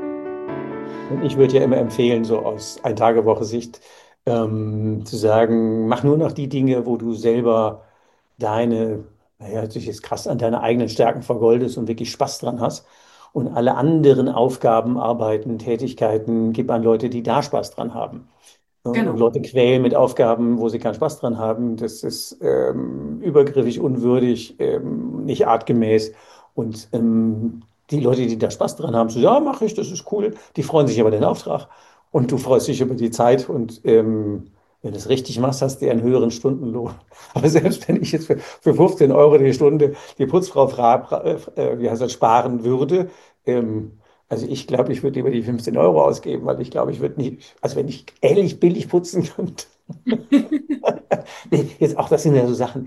Und ich würde ja immer empfehlen, so aus Ein-Tage-Woche-Sicht, zu sagen, mach nur noch die Dinge, wo du selber naja, hört sich jetzt krass an, deine eigenen Stärken vergoldest und wirklich Spaß dran hast. Und alle anderen Aufgaben, Arbeiten, Tätigkeiten gib an Leute, die da Spaß dran haben. Und Genau. Leute quälen mit Aufgaben, wo sie keinen Spaß dran haben. Das ist übergriffig, unwürdig, nicht artgemäß. Und die Leute, die da Spaß dran haben, so, ja, mache ich, das ist cool. Die freuen sich über den Auftrag und du freust dich über die Zeit. Und wenn du es richtig machst, hast du ja einen höheren Stundenlohn. Aber selbst wenn ich jetzt für 15 Euro die Stunde die Putzfrau wie heißt das, sparen würde, also ich glaube, ich würde lieber die 15 Euro ausgeben, weil ich glaube, ich würde nicht, also wenn ich ehrlich billig putzen könnte. Nee, jetzt auch, das sind ja so Sachen,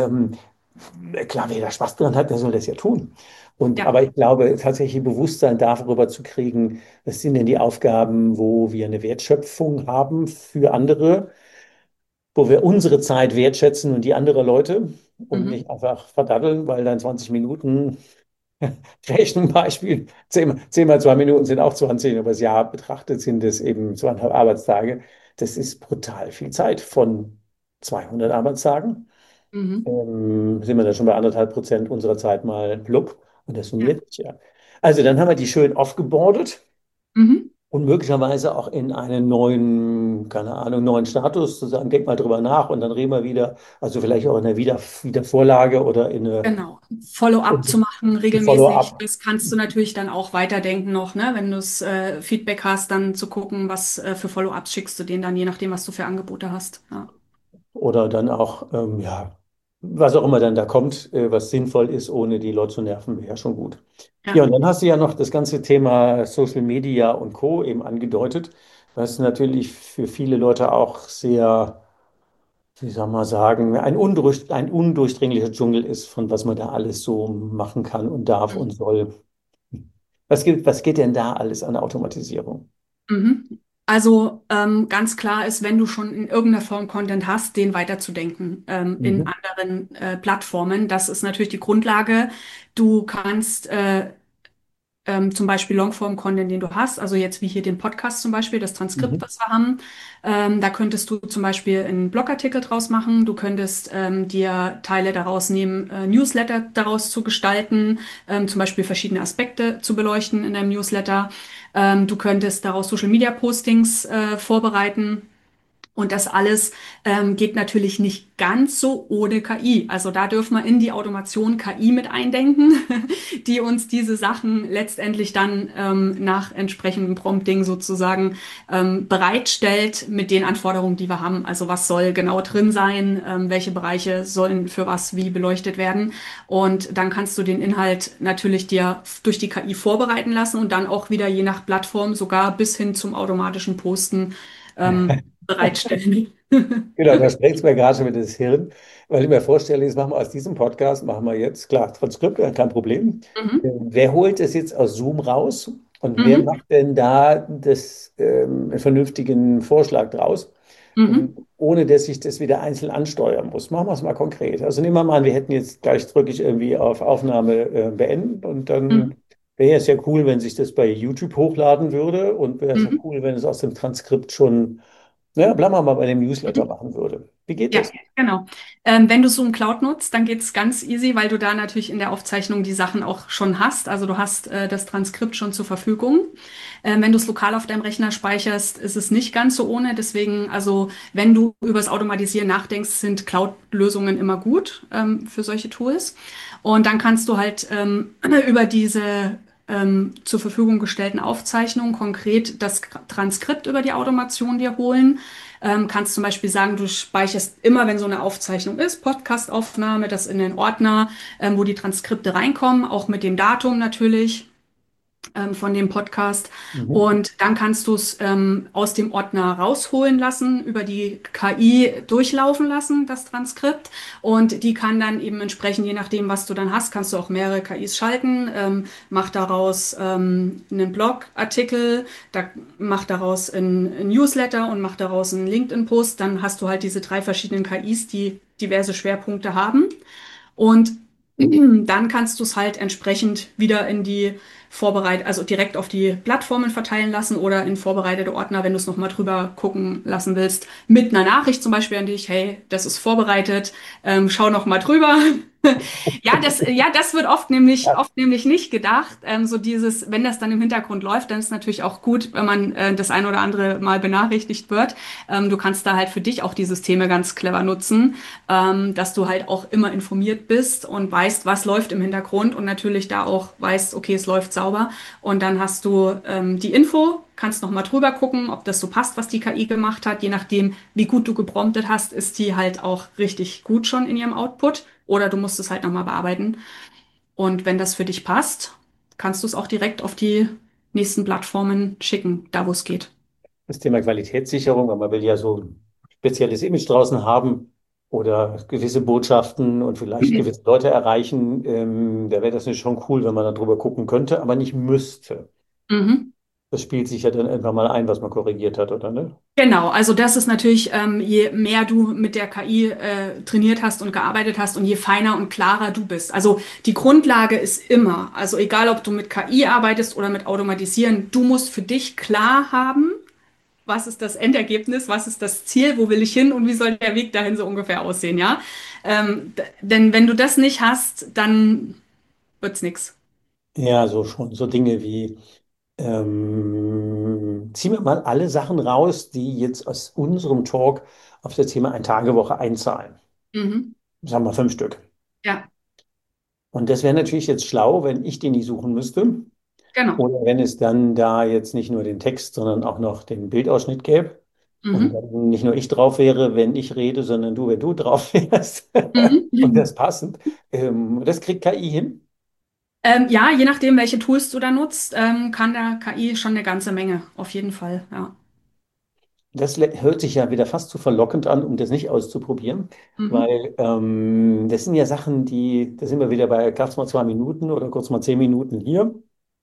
klar, wer da Spaß dran hat, der soll das ja tun. Ja. Aber ich glaube, tatsächlich Bewusstsein darüber zu kriegen, was sind denn die Aufgaben, wo wir eine Wertschöpfung haben für andere, wo wir unsere Zeit wertschätzen und die anderer Leute und Mhm. nicht einfach verdaddeln, weil dann 20 Minuten. Rechenbeispiel, 10 mal 2 Minuten sind auch 20, aber das Jahr betrachtet sind es eben 2,5 Arbeitstage. Das ist brutal viel Zeit von 200 Arbeitstagen. Mhm. Sind wir da schon bei 1,5% unserer Zeit mal blub. Und das Ja. summiert sich ja. Also dann haben wir die schön aufgebordet Mhm. und möglicherweise auch in einen neuen, keine Ahnung, neuen Status zu sagen, denk mal drüber nach und dann reden wir wieder, also vielleicht auch in einer Wiedervorlage oder Genau. Follow-up zu in machen, ein regelmäßig. Follow-up. Das kannst du natürlich dann auch weiterdenken noch, ne? Wenn du das Feedback hast, dann zu gucken, was für Follow-ups schickst du denen dann, je nachdem, was du für Angebote hast. Ja. Oder dann auch, ja, was auch immer dann da kommt, was sinnvoll ist, ohne die Leute zu nerven, wäre ja schon gut. Ja, Ja. und dann hast du ja noch das ganze Thema Social Media und Co. eben angedeutet, was natürlich für viele Leute auch sehr, wie soll man sagen, ein undurchdringlicher Dschungel ist, von was man da alles so machen kann und darf und soll. Was geht denn da alles an Automatisierung? Mhm. Also ganz klar ist, wenn du schon in irgendeiner Form Content hast, den weiterzudenken in Mhm. anderen Plattformen. Das ist natürlich die Grundlage. Du kannst zum Beispiel Longform-Content, den du hast, also jetzt wie hier den Podcast zum Beispiel, das Transkript, Mhm. was wir haben, da könntest du zum Beispiel einen Blogartikel draus machen, du könntest dir Teile daraus nehmen, Newsletter daraus zu gestalten, zum Beispiel verschiedene Aspekte zu beleuchten in einem Newsletter. Du könntest daraus Social-Media-Postings vorbereiten. Und das alles geht natürlich nicht ganz so ohne KI. Also da dürfen wir in die Automation KI mit eindenken, die uns diese Sachen letztendlich dann nach entsprechendem Prompting sozusagen bereitstellt mit den Anforderungen, die wir haben. Also was soll genau drin sein, welche Bereiche sollen für was wie beleuchtet werden. Und dann kannst du den Inhalt natürlich dir durch die KI vorbereiten lassen und dann auch wieder je nach Plattform sogar bis hin zum automatischen Posten bereitstellen. Genau, da sprengt es mir gerade schon mit das Hirn, weil ich mir vorstelle, jetzt machen wir aus diesem Podcast, machen wir jetzt, klar, Transkript, kein Problem. Mhm. Wer holt das jetzt aus Zoom raus und wer Mhm. macht denn da einen vernünftigen Vorschlag draus, Mhm. ohne dass ich das wieder einzeln ansteuern muss? Machen wir es mal konkret. Also nehmen wir mal an, wir hätten jetzt gleich drücke ich irgendwie auf Aufnahme beenden und dann Mhm. wäre es ja cool, wenn sich das bei YouTube hochladen würde und wäre es ja Mhm. cool, wenn es aus dem Transkript schon, naja, bleiben wir mal bei dem Newsletter Mhm. machen würde. Wie geht Ja, das? genau. Wenn du Zoom Cloud nutzt, dann geht's ganz easy, weil du da natürlich in der Aufzeichnung die Sachen auch schon hast. Also du hast das Transkript schon zur Verfügung. Wenn du es lokal auf deinem Rechner speicherst, ist es nicht ganz so ohne. Deswegen, also wenn du über das Automatisieren nachdenkst, sind Cloud-Lösungen immer gut für solche Tools. Und dann kannst du halt über diese zur Verfügung gestellten Aufzeichnungen konkret das Transkript über die Automation dir holen. Kannst zum Beispiel sagen, du speicherst immer, wenn so eine Aufzeichnung ist, Podcastaufnahme, das in den Ordner, wo die Transkripte reinkommen, auch mit dem Datum natürlich von dem Podcast. Mhm. Und dann kannst du es aus dem Ordner rausholen lassen, über die KI durchlaufen lassen, das Transkript. Und die kann dann eben entsprechend, je nachdem, was du dann hast, kannst du auch mehrere KIs schalten. Mach daraus einen Blogartikel, mach daraus ein Newsletter und mach daraus einen LinkedIn-Post. Dann hast du halt diese drei verschiedenen KIs, die diverse Schwerpunkte haben. Und dann kannst du es halt entsprechend wieder in die also direkt auf die Plattformen verteilen lassen oder in vorbereitete Ordner, wenn du es nochmal drüber gucken lassen willst, mit einer Nachricht zum Beispiel an dich, hey, das ist vorbereitet, schau nochmal drüber. Ja, das wird oft nämlich nicht gedacht. So dieses, wenn das dann im Hintergrund läuft, dann ist es natürlich auch gut, wenn man das ein oder andere Mal benachrichtigt wird. Du kannst da halt für dich auch die Systeme ganz clever nutzen, dass du halt auch immer informiert bist und weißt, was läuft im Hintergrund und natürlich da auch weißt, okay, es läuft sauber. Und dann hast du die Info, kannst noch mal drüber gucken, ob das so passt, was die KI gemacht hat. Je nachdem, wie gut du gepromptet hast, ist die halt auch richtig gut schon in ihrem Output. Oder du musst es halt noch mal bearbeiten. Und wenn das für dich passt, kannst du es auch direkt auf die nächsten Plattformen schicken, da wo es geht. Das Thema Qualitätssicherung, weil man will ja so ein spezielles Image draußen haben oder gewisse Botschaften und vielleicht gewisse Leute erreichen. Da wäre das natürlich schon cool, wenn man darüber gucken könnte, aber nicht müsste. Mhm. Das spielt sich ja dann irgendwann mal ein, was man korrigiert hat, oder ne? Genau, also das ist natürlich, je mehr du mit der KI trainiert hast und gearbeitet hast und je feiner und klarer du bist. Also die Grundlage ist immer, also egal ob du mit KI arbeitest oder mit Automatisieren, du musst für dich klar haben, was ist das Endergebnis, was ist das Ziel, wo will ich hin und wie soll der Weg dahin so ungefähr aussehen, ja? Denn wenn du das nicht hast, dann wird's nix. Ja, so schon. So Dinge wie, ziehen wir mal alle Sachen raus, die jetzt aus unserem Talk auf das Thema Ein-Tage-Woche einzahlen. Mhm. Sagen wir 5 Stück. Ja, Und das wäre natürlich jetzt schlau, wenn ich die nicht suchen müsste. genau. Oder wenn es dann da jetzt nicht nur den Text, sondern auch noch den Bildausschnitt gäbe. Und Mhm. dann nicht nur ich drauf wäre, wenn ich rede, sondern du, wenn du drauf wärst. Und Mhm. das passend. Das kriegt KI hin. Ja, je nachdem, welche Tools du da nutzt, kann der KI schon eine ganze Menge, auf jeden Fall, ja. Das hört sich ja wieder fast zu verlockend an, um das nicht auszuprobieren, Mhm. weil das sind ja Sachen, da sind wir wieder bei kurz mal 2 Minuten oder kurz mal 10 Minuten hier.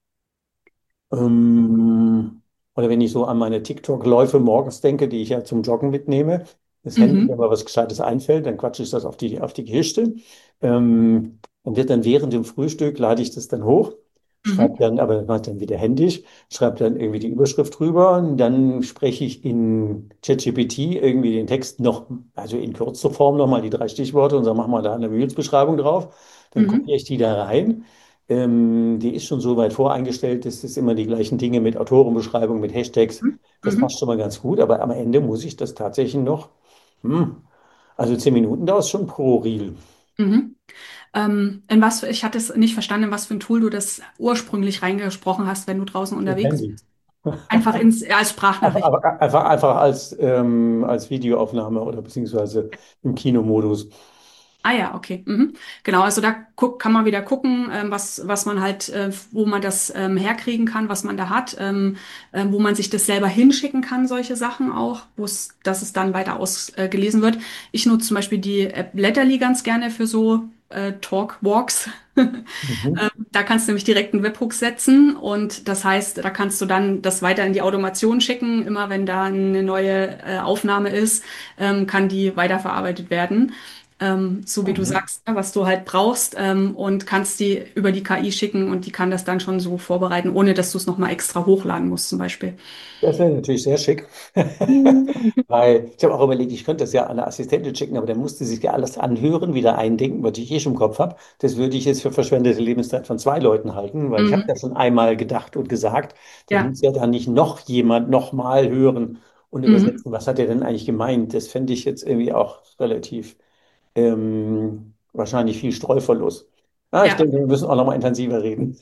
Oder wenn ich so an meine TikTok-Läufe morgens denke, die ich ja zum Joggen mitnehme, das Handy, wenn Mhm. mir was Gescheites einfällt, dann quatsche ich das auf die Kiste. Dann wird dann während dem Frühstück, lade ich das dann hoch, schreibe Mhm. dann, aber das mache ich dann wieder händisch, schreibe dann irgendwie die Überschrift drüber und dann spreche ich in ChatGPT irgendwie den Text noch, also in kürzer Form nochmal die 3 Stichworte und sage, mach mal da eine Reels-Beschreibung drauf. Dann Mhm. kopiere ich die da rein. Die ist schon so weit voreingestellt, dass es immer die gleichen Dinge mit Autorenbeschreibung, mit Hashtags. Mhm. Das passt Mhm. schon mal ganz gut, aber am Ende muss ich das tatsächlich noch. Hm, also 10 Minuten dauert es schon pro Reel. Mhm. Ich hatte es nicht verstanden, in was für ein Tool du das ursprünglich reingesprochen hast, wenn du draußen Das unterwegs bist. Handy. Einfach als Sprachnachricht. Einfach als Videoaufnahme oder beziehungsweise im Kinomodus. Ah ja, okay. Mhm. Genau, also da kann man wieder gucken, was man halt, wo man das herkriegen kann, was man da hat, wo man sich das selber hinschicken kann, solche Sachen auch, dass es dann weiter ausgelesen wird. Ich nutze zum Beispiel die App Letterly ganz gerne für so Talk-Walks. Mhm. Da kannst du nämlich direkt einen Webhook setzen und das heißt, da kannst du dann das weiter in die Automation schicken. Immer wenn da eine neue Aufnahme ist, kann die weiterverarbeitet werden. So wie du Mhm. sagst, ne, was du halt brauchst, und kannst die über die KI schicken und die kann das dann schon so vorbereiten, ohne dass du es nochmal extra hochladen musst, zum Beispiel. Das wäre natürlich sehr schick. Weil ich habe auch überlegt, ich könnte das ja an eine Assistentin schicken, aber dann musste sie sich ja alles anhören, wieder eindenken, was ich eh schon im Kopf habe. Das würde ich jetzt für verschwendete Lebenszeit von 2 Leuten halten, weil ich habe Mhm. ja schon einmal gedacht und gesagt, das Ja. muss ja dann nicht noch jemand nochmal hören und Mhm. übersetzen. Was hat er denn eigentlich gemeint? Das fände ich jetzt irgendwie auch relativ wahrscheinlich viel Streuverlust. Ah, ich Ja. denke, wir müssen auch nochmal intensiver reden.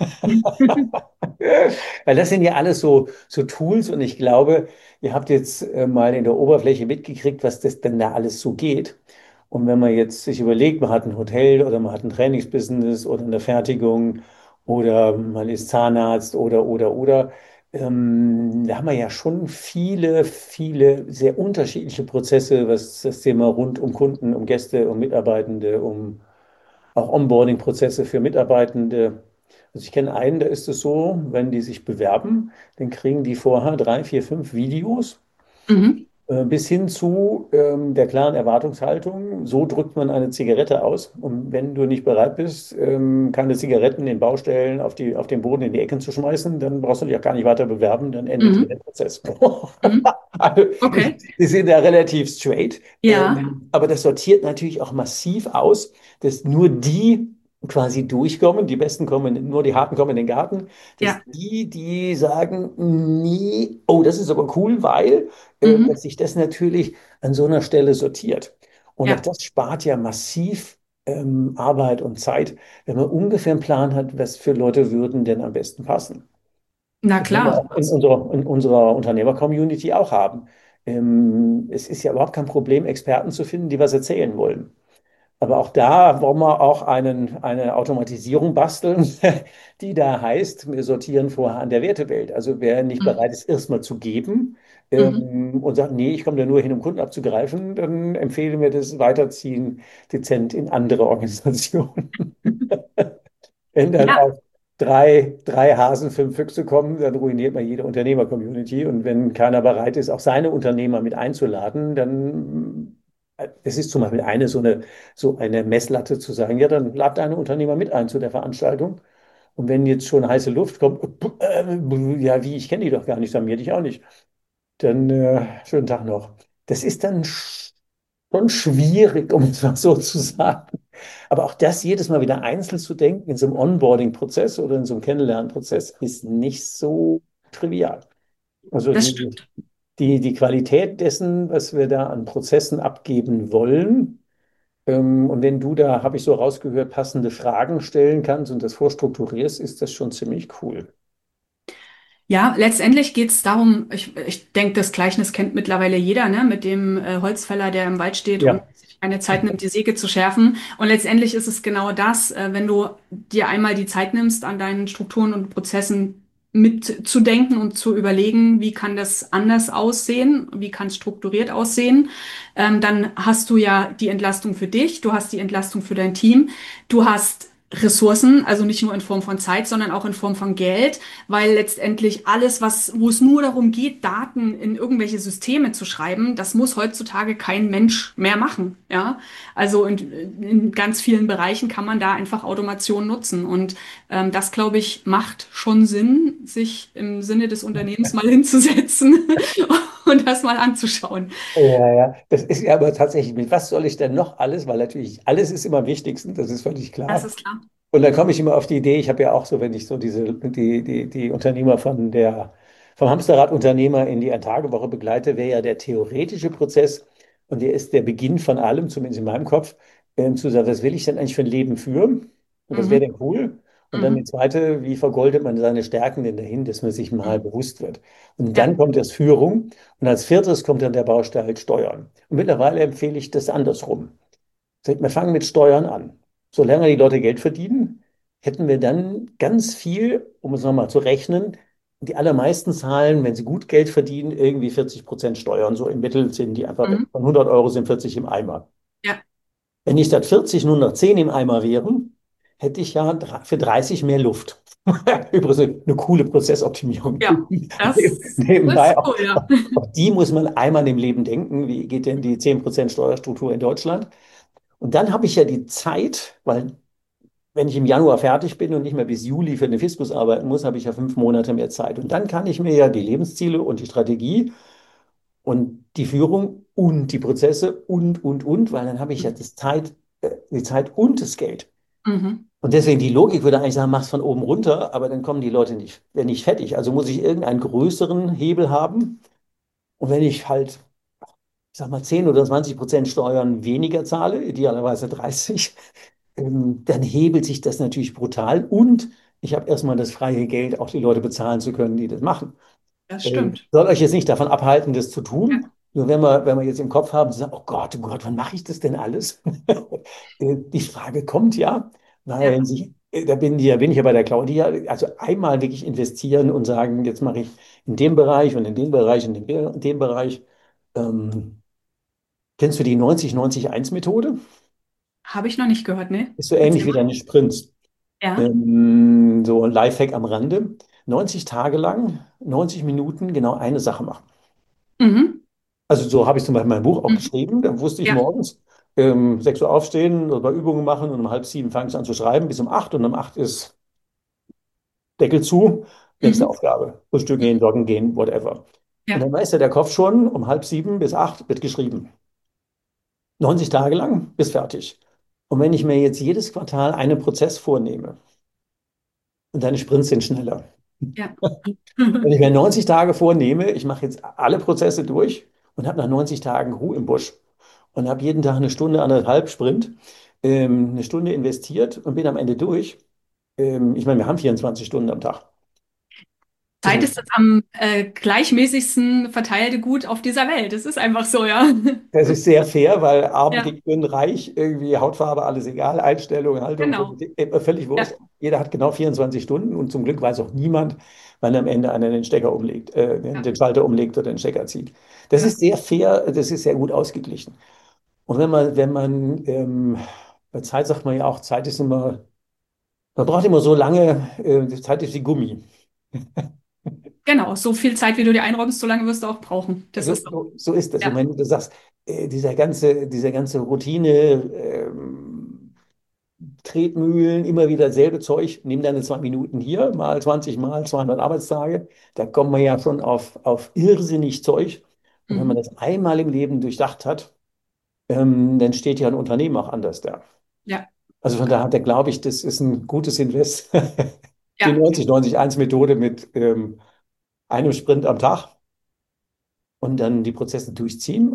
Weil das sind ja alles so Tools und ich glaube, ihr habt jetzt mal in der Oberfläche mitgekriegt, was das denn da alles so geht. Und wenn man jetzt sich überlegt, man hat ein Hotel oder man hat ein Trainingsbusiness oder eine Fertigung oder man ist Zahnarzt oder, da haben wir ja schon viele sehr unterschiedliche Prozesse, was das Thema rund um Kunden, um Gäste, um Mitarbeitende, um auch Onboarding-Prozesse für Mitarbeitende. Also ich kenne einen, da ist es so, wenn die sich bewerben, dann kriegen die vorher 3, 4, 5 Videos Mhm. bis hin zu der klaren Erwartungshaltung, so drückt man eine Zigarette aus. Und wenn du nicht bereit bist, keine Zigaretten in Baustellen auf den Boden in die Ecken zu schmeißen, dann brauchst du dich auch gar nicht weiter bewerben, dann endet hier Mhm. der Prozess. Mhm. Also, Okay. die sind da relativ straight. Ja. Aber das sortiert natürlich auch massiv aus, dass nur die quasi durchkommen, die Besten kommen, nur die Harten kommen in den Garten, dass Ja. die sagen, nee, oh, das ist aber cool, weil Mhm. dass sich das natürlich an so einer Stelle sortiert. Und auch Ja. das spart ja massiv Arbeit und Zeit, wenn man ungefähr einen Plan hat, was für Leute würden denn am besten passen. Na Das werden wir klar. auch in unserer Unternehmer-Community auch haben. Es ist ja überhaupt kein Problem, Experten zu finden, die was erzählen wollen. Aber auch da wollen wir auch eine Automatisierung basteln, die da heißt, wir sortieren vorher an der Wertewelt. Also wer nicht Mhm. bereit ist, erstmal zu geben Mhm. und sagt, nee, ich komme da nur hin, um Kunden abzugreifen, dann empfehlen wir das Weiterziehen dezent in andere Organisationen. Wenn dann Ja. auch. drei Hasen, fünf Füchse kommen, dann ruiniert man jede Unternehmer-Community. Und wenn keiner bereit ist, auch seine Unternehmer mit einzuladen, dann, das ist zum Beispiel so eine Messlatte zu sagen, ja, dann lad deine Unternehmer mit ein zu der Veranstaltung. Und wenn jetzt schon heiße Luft kommt, ja, wie, ich kenne die doch gar nicht, Samir, dich auch nicht. Dann schönen Tag noch. Das ist dann schon schwierig, um es mal so zu sagen. Aber auch das jedes Mal wieder einzeln zu denken in so einem Onboarding-Prozess oder in so einem Kennenlernprozess ist nicht so trivial. Also Das stimmt. die Qualität dessen, was wir da an Prozessen abgeben wollen, und wenn du da, habe ich so rausgehört, passende Fragen stellen kannst und das vorstrukturierst, ist das schon ziemlich cool. Ja, letztendlich geht es darum, ich denke, das Gleichnis kennt mittlerweile jeder, ne, mit dem Holzfäller, der im Wald steht und Ja, sich keine Zeit nimmt, die Säge zu schärfen. Und letztendlich ist es genau das, wenn du dir einmal die Zeit nimmst, an deinen Strukturen und Prozessen mitzudenken und zu überlegen, wie kann das anders aussehen, wie kann es strukturiert aussehen, dann hast du ja die Entlastung für dich, du hast die Entlastung für dein Team, du hast Ressourcen, also nicht nur in Form von Zeit, sondern auch in Form von Geld, weil letztendlich alles, wo es nur darum geht, Daten in irgendwelche Systeme zu schreiben, das muss heutzutage kein Mensch mehr machen, ja. Also in ganz vielen Bereichen kann man da einfach Automation nutzen und das, glaube ich, macht schon Sinn, sich im Sinne des Unternehmens mal hinzusetzen und das mal anzuschauen. ja, ja. Das ist ja aber tatsächlich, mit was soll ich denn noch alles? Weil natürlich alles ist immer am wichtigsten, das ist völlig Das klar. ist klar. Und dann komme ich immer auf die Idee, ich habe ja auch so, wenn ich so die Unternehmer vom Hamsterrad-Unternehmer in die Ein-Tage-Woche begleite, wäre ja der theoretische Prozess, und der ist der Beginn von allem, zumindest in meinem Kopf, zu sagen, was will ich denn eigentlich für ein Leben führen? Und was wäre Mhm. denn cool? Und dann die Mhm. zweite, wie vergoldet man seine Stärken denn dahin, dass man sich mal Mhm. bewusst wird? Und Ja. dann kommt das Führung. Und als viertes kommt dann der Baustein halt Steuern. Und mittlerweile empfehle ich das andersrum. Wir fangen mit Steuern an. Solange die Leute Geld verdienen, hätten wir dann ganz viel, um es nochmal zu rechnen, die allermeisten zahlen, wenn sie gut Geld verdienen, irgendwie 40% Steuern. So im Mittel sind die einfach weg. Mhm. Von 100 € sind 40 im Eimer. Ja. Wenn die statt 40 nur noch 10 im Eimer wären, hätte ich ja für 30 mehr Luft. Übrigens eine coole Prozessoptimierung. Ja. Das Nebenbei, ist cool, ja. auch die muss man einmal im Leben denken. Wie geht denn die 10% Steuerstruktur in Deutschland? Und dann habe ich ja die Zeit, weil wenn ich im Januar fertig bin und nicht mehr bis Juli für den Fiskus arbeiten muss, habe ich ja 5 Monate mehr Zeit. Und dann kann ich mir ja die Lebensziele und die Strategie und die Führung und die Prozesse und, weil dann habe ich ja die Zeit und das Geld. Mhm. Und deswegen die Logik würde eigentlich sagen, mach's von oben runter, aber dann kommen die Leute nicht, werden nicht fertig. Also muss ich irgendeinen größeren Hebel haben. Und wenn ich halt, ich sag mal, 10 oder 20% Steuern weniger zahle, idealerweise 30, dann hebelt sich das natürlich brutal. Und ich habe erstmal das freie Geld, auch die Leute bezahlen zu können, die das machen. Das stimmt. Soll euch jetzt nicht davon abhalten, das zu Ja. tun. Nur wenn wir jetzt im Kopf haben, zu sagen, oh Gott, wann mache ich das denn alles? Die Frage kommt ja, weil Ja. wenn sich, da bin ich ja bei der Claudia, also einmal wirklich investieren und sagen, jetzt mache ich in dem Bereich und in dem Bereich und in dem Bereich. Ähm, Kennst du die 90-90-1-Methode? Habe ich noch nicht gehört, ne? Ist so ähnlich Erzähl wie mal. deine Sprints. Ja. So ein Lifehack am Rande. 90 Tage lang, 90 Minuten genau eine Sache machen. Mhm. Also so habe ich zum Beispiel mein Buch auch Mhm. geschrieben. Da wusste ich Ja. morgens, 6 Uhr aufstehen, ein paar Übungen machen und um halb 7 fange ich an zu schreiben bis um 8 und um 8 ist Deckel zu. Nächste Mhm. Aufgabe. Frühstück gehen, Mhm. joggen gehen, whatever. Und Ja. dann weiß ja der Kopf schon, um halb 7 bis 8 wird geschrieben. 90 Tage lang bis fertig. Und wenn ich mir jetzt jedes Quartal einen Prozess vornehme und deine Sprints sind schneller. Ja. Wenn ich mir 90 Tage vornehme, ich mache jetzt alle Prozesse durch und habe nach 90 Tagen Ruhe im Busch und habe jeden Tag eine Stunde, anderthalb Sprint, eine Stunde investiert und bin am Ende durch. Ich meine, wir haben 24 Stunden am Tag. Zeit So, ist das am gleichmäßigsten verteilte Gut auf dieser Welt. Das ist einfach so, ja. das ist sehr fair, weil arm, Ja, dick, dünn, reich, irgendwie Hautfarbe, alles egal, Einstellung, Haltung, genau. Politik, völlig Ja, wurscht. Jeder hat genau 24 Stunden und zum Glück weiß auch niemand, wann am Ende einer den Stecker umlegt, ja, den Schalter umlegt oder den Stecker zieht. Das ja. ist sehr fair, das ist sehr gut ausgeglichen. Und bei Zeit sagt man ja auch, Zeit ist immer Man braucht immer so lange, die Zeit ist wie Gummi. Genau, so viel Zeit, wie du dir einräumst, so lange wirst du auch brauchen. Das So, ist so. so ist das. Und Ja. wenn du sagst, diese ganze Routine, Tretmühlen, immer wieder dasselbe Zeug, nimm deine 2 Minuten hier, mal 20 mal 200 Arbeitstage, da kommt man ja schon auf irrsinnig Zeug. Und wenn man Mhm. das einmal im Leben durchdacht hat, dann steht ja ein Unternehmen auch anders da. Ja. Also von daher, da glaube ich, das ist ein gutes Invest. Die Ja. 90-90-1-Methode mit einem Sprint am Tag und dann die Prozesse durchziehen.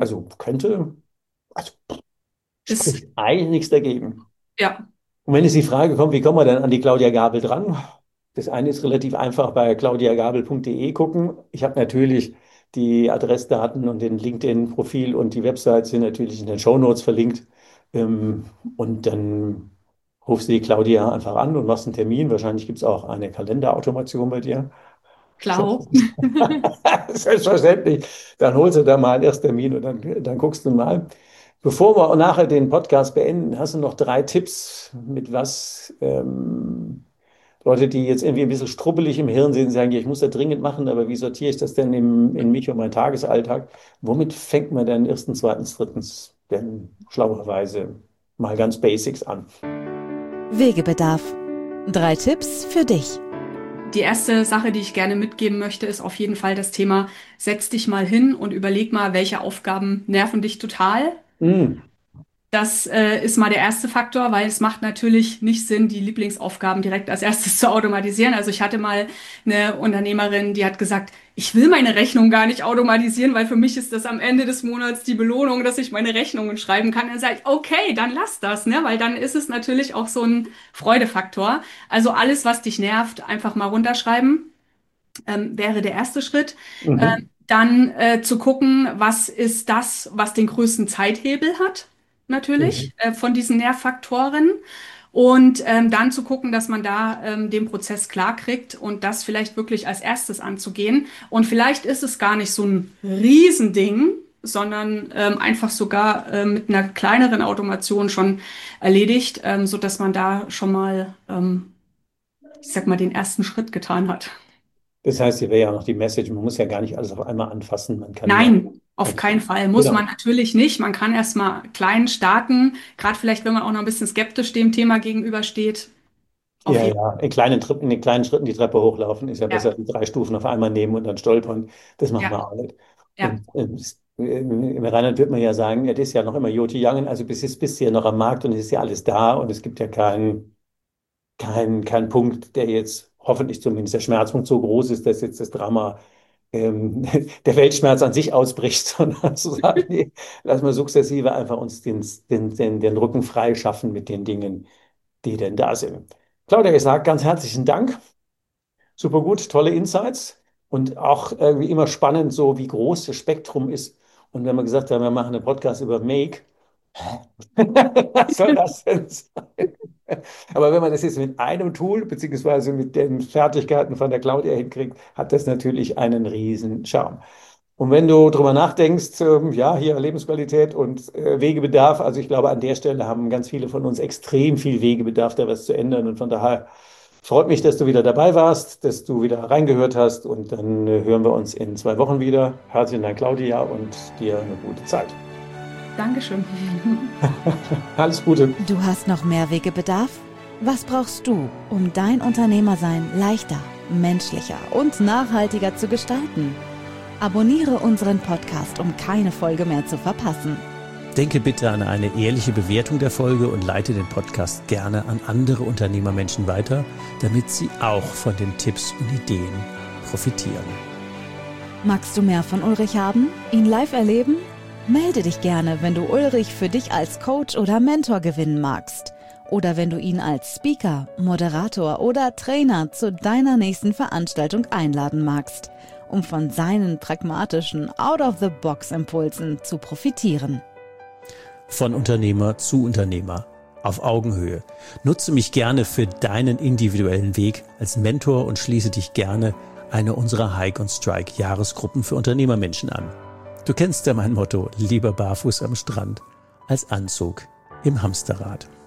Also Ist, spricht eigentlich nichts dagegen. ja. Und wenn jetzt die Frage kommt, wie kommen wir denn an die Claudia Gabel dran? Das eine ist relativ einfach bei claudiagabel.de gucken. Ich habe natürlich die Adressdaten und den LinkedIn-Profil und die Website sind natürlich in den Shownotes verlinkt. Ähm, und dann rufst du die Claudia einfach an und machst einen Termin. Wahrscheinlich gibt es auch eine Kalenderautomation bei dir. Klar. Selbstverständlich. Dann holst du da mal einen Ersttermin und dann guckst du mal. Bevor wir nachher den Podcast beenden, hast du noch 3 Tipps, mit was Leute, die jetzt irgendwie ein bisschen strubbelig im Hirn sind, sagen, ja, ich muss das dringend machen, aber wie sortiere ich das denn in mich und meinen Tagesalltag? Womit fängt man denn erstens, zweitens, drittens denn schlauerweise mal ganz Basics an? Wegebedarf. 3 Tipps für dich. Die erste Sache, die ich gerne mitgeben möchte, ist auf jeden Fall das Thema, setz dich mal hin und überleg mal, welche Aufgaben nerven dich total. Mm, Das ist mal der erste Faktor, weil es macht natürlich nicht Sinn, die Lieblingsaufgaben direkt als erstes zu automatisieren. Also ich hatte mal eine Unternehmerin, die hat gesagt, ich will meine Rechnung gar nicht automatisieren, weil für mich ist das am Ende des Monats die Belohnung, dass ich meine Rechnungen schreiben kann. Dann sage ich, okay, dann lass das, ne? Weil dann ist es natürlich auch so ein Freudefaktor. Also alles, was dich nervt, einfach mal runterschreiben, wäre der erste Schritt. mhm, Dann zu gucken, was ist das, was den größten Zeithebel hat, mhm. natürlich, von diesen Nährfaktoren. Und dann zu gucken, dass man da den Prozess klar kriegt und das vielleicht wirklich als erstes anzugehen. Und vielleicht ist es gar nicht so ein Riesending, sondern einfach sogar mit einer kleineren Automation schon erledigt, so dass man da schon mal, ich sag mal, den ersten Schritt getan hat. Das heißt, hier wäre ja noch die Message, man muss ja gar nicht alles auf einmal anfassen. Man kann ja, Nein, auf man, keinen Fall. Muss man genau. natürlich nicht. Man kann erstmal klein starten, gerade vielleicht, wenn man auch noch ein bisschen skeptisch dem Thema gegenübersteht. Auf Ja, jeden ja, in kleinen Schritten die Treppe hochlaufen ist ja Fall. besser, als 3 Stufen auf einmal nehmen und dann stolpern. Das machen Ja, wir auch nicht. ja, Und im Rheinland wird man ja sagen, ja, das ist ja noch immer Joti Jangen, also bis jetzt bist du ja noch am Markt und es ist ja alles da und es gibt ja keinen Punkt, der jetzt hoffentlich zumindest der Schmerzpunkt so groß ist, dass jetzt das Drama der Weltschmerz an sich ausbricht, sondern zu sagen, nee, lass mal sukzessive einfach uns den Rücken frei schaffen mit den Dingen, die denn da sind. Claudia, ich sage ganz herzlichen Dank. Super gut, tolle Insights und auch wie immer spannend, so wie groß das Spektrum ist. Und wenn wir gesagt haben, wir machen einen Podcast über Make, was soll das denn sein? Aber wenn man das jetzt mit einem Tool beziehungsweise mit den Fertigkeiten von der Claudia hinkriegt, hat das natürlich einen riesen Charme. Und wenn du drüber nachdenkst, ja, hier Lebensqualität und Wegebedarf, also ich glaube, an der Stelle haben ganz viele von uns extrem viel Wegebedarf, da was zu ändern. Und von daher freut mich, dass du wieder dabei warst, dass du wieder reingehört hast. Und dann hören wir uns in 2 Wochen wieder. Herzlichen Dank, Claudia, und dir eine gute Zeit. Dankeschön. Alles Gute. Du hast noch mehr Wegebedarf? Was brauchst du, um dein Unternehmersein leichter, menschlicher und nachhaltiger zu gestalten? Abonniere unseren Podcast, um keine Folge mehr zu verpassen. Denke bitte an eine ehrliche Bewertung der Folge und leite den Podcast gerne an andere Unternehmermenschen weiter, damit sie auch von den Tipps und Ideen profitieren. Magst du mehr von Ulrich haben? Ihn live erleben? Melde dich gerne, wenn du Ulrich für dich als Coach oder Mentor gewinnen magst. Oder wenn du ihn als Speaker, Moderator oder Trainer zu deiner nächsten Veranstaltung einladen magst, um von seinen pragmatischen Out-of-the-Box-Impulsen zu profitieren. Von Unternehmer zu Unternehmer, auf Augenhöhe. Nutze mich gerne für deinen individuellen Weg als Mentor und schließe dich gerne eine unserer Hike on Strike Jahresgruppen für Unternehmermenschen an. Du kennst ja mein Motto, lieber barfuß am Strand als Anzug im Hamsterrad.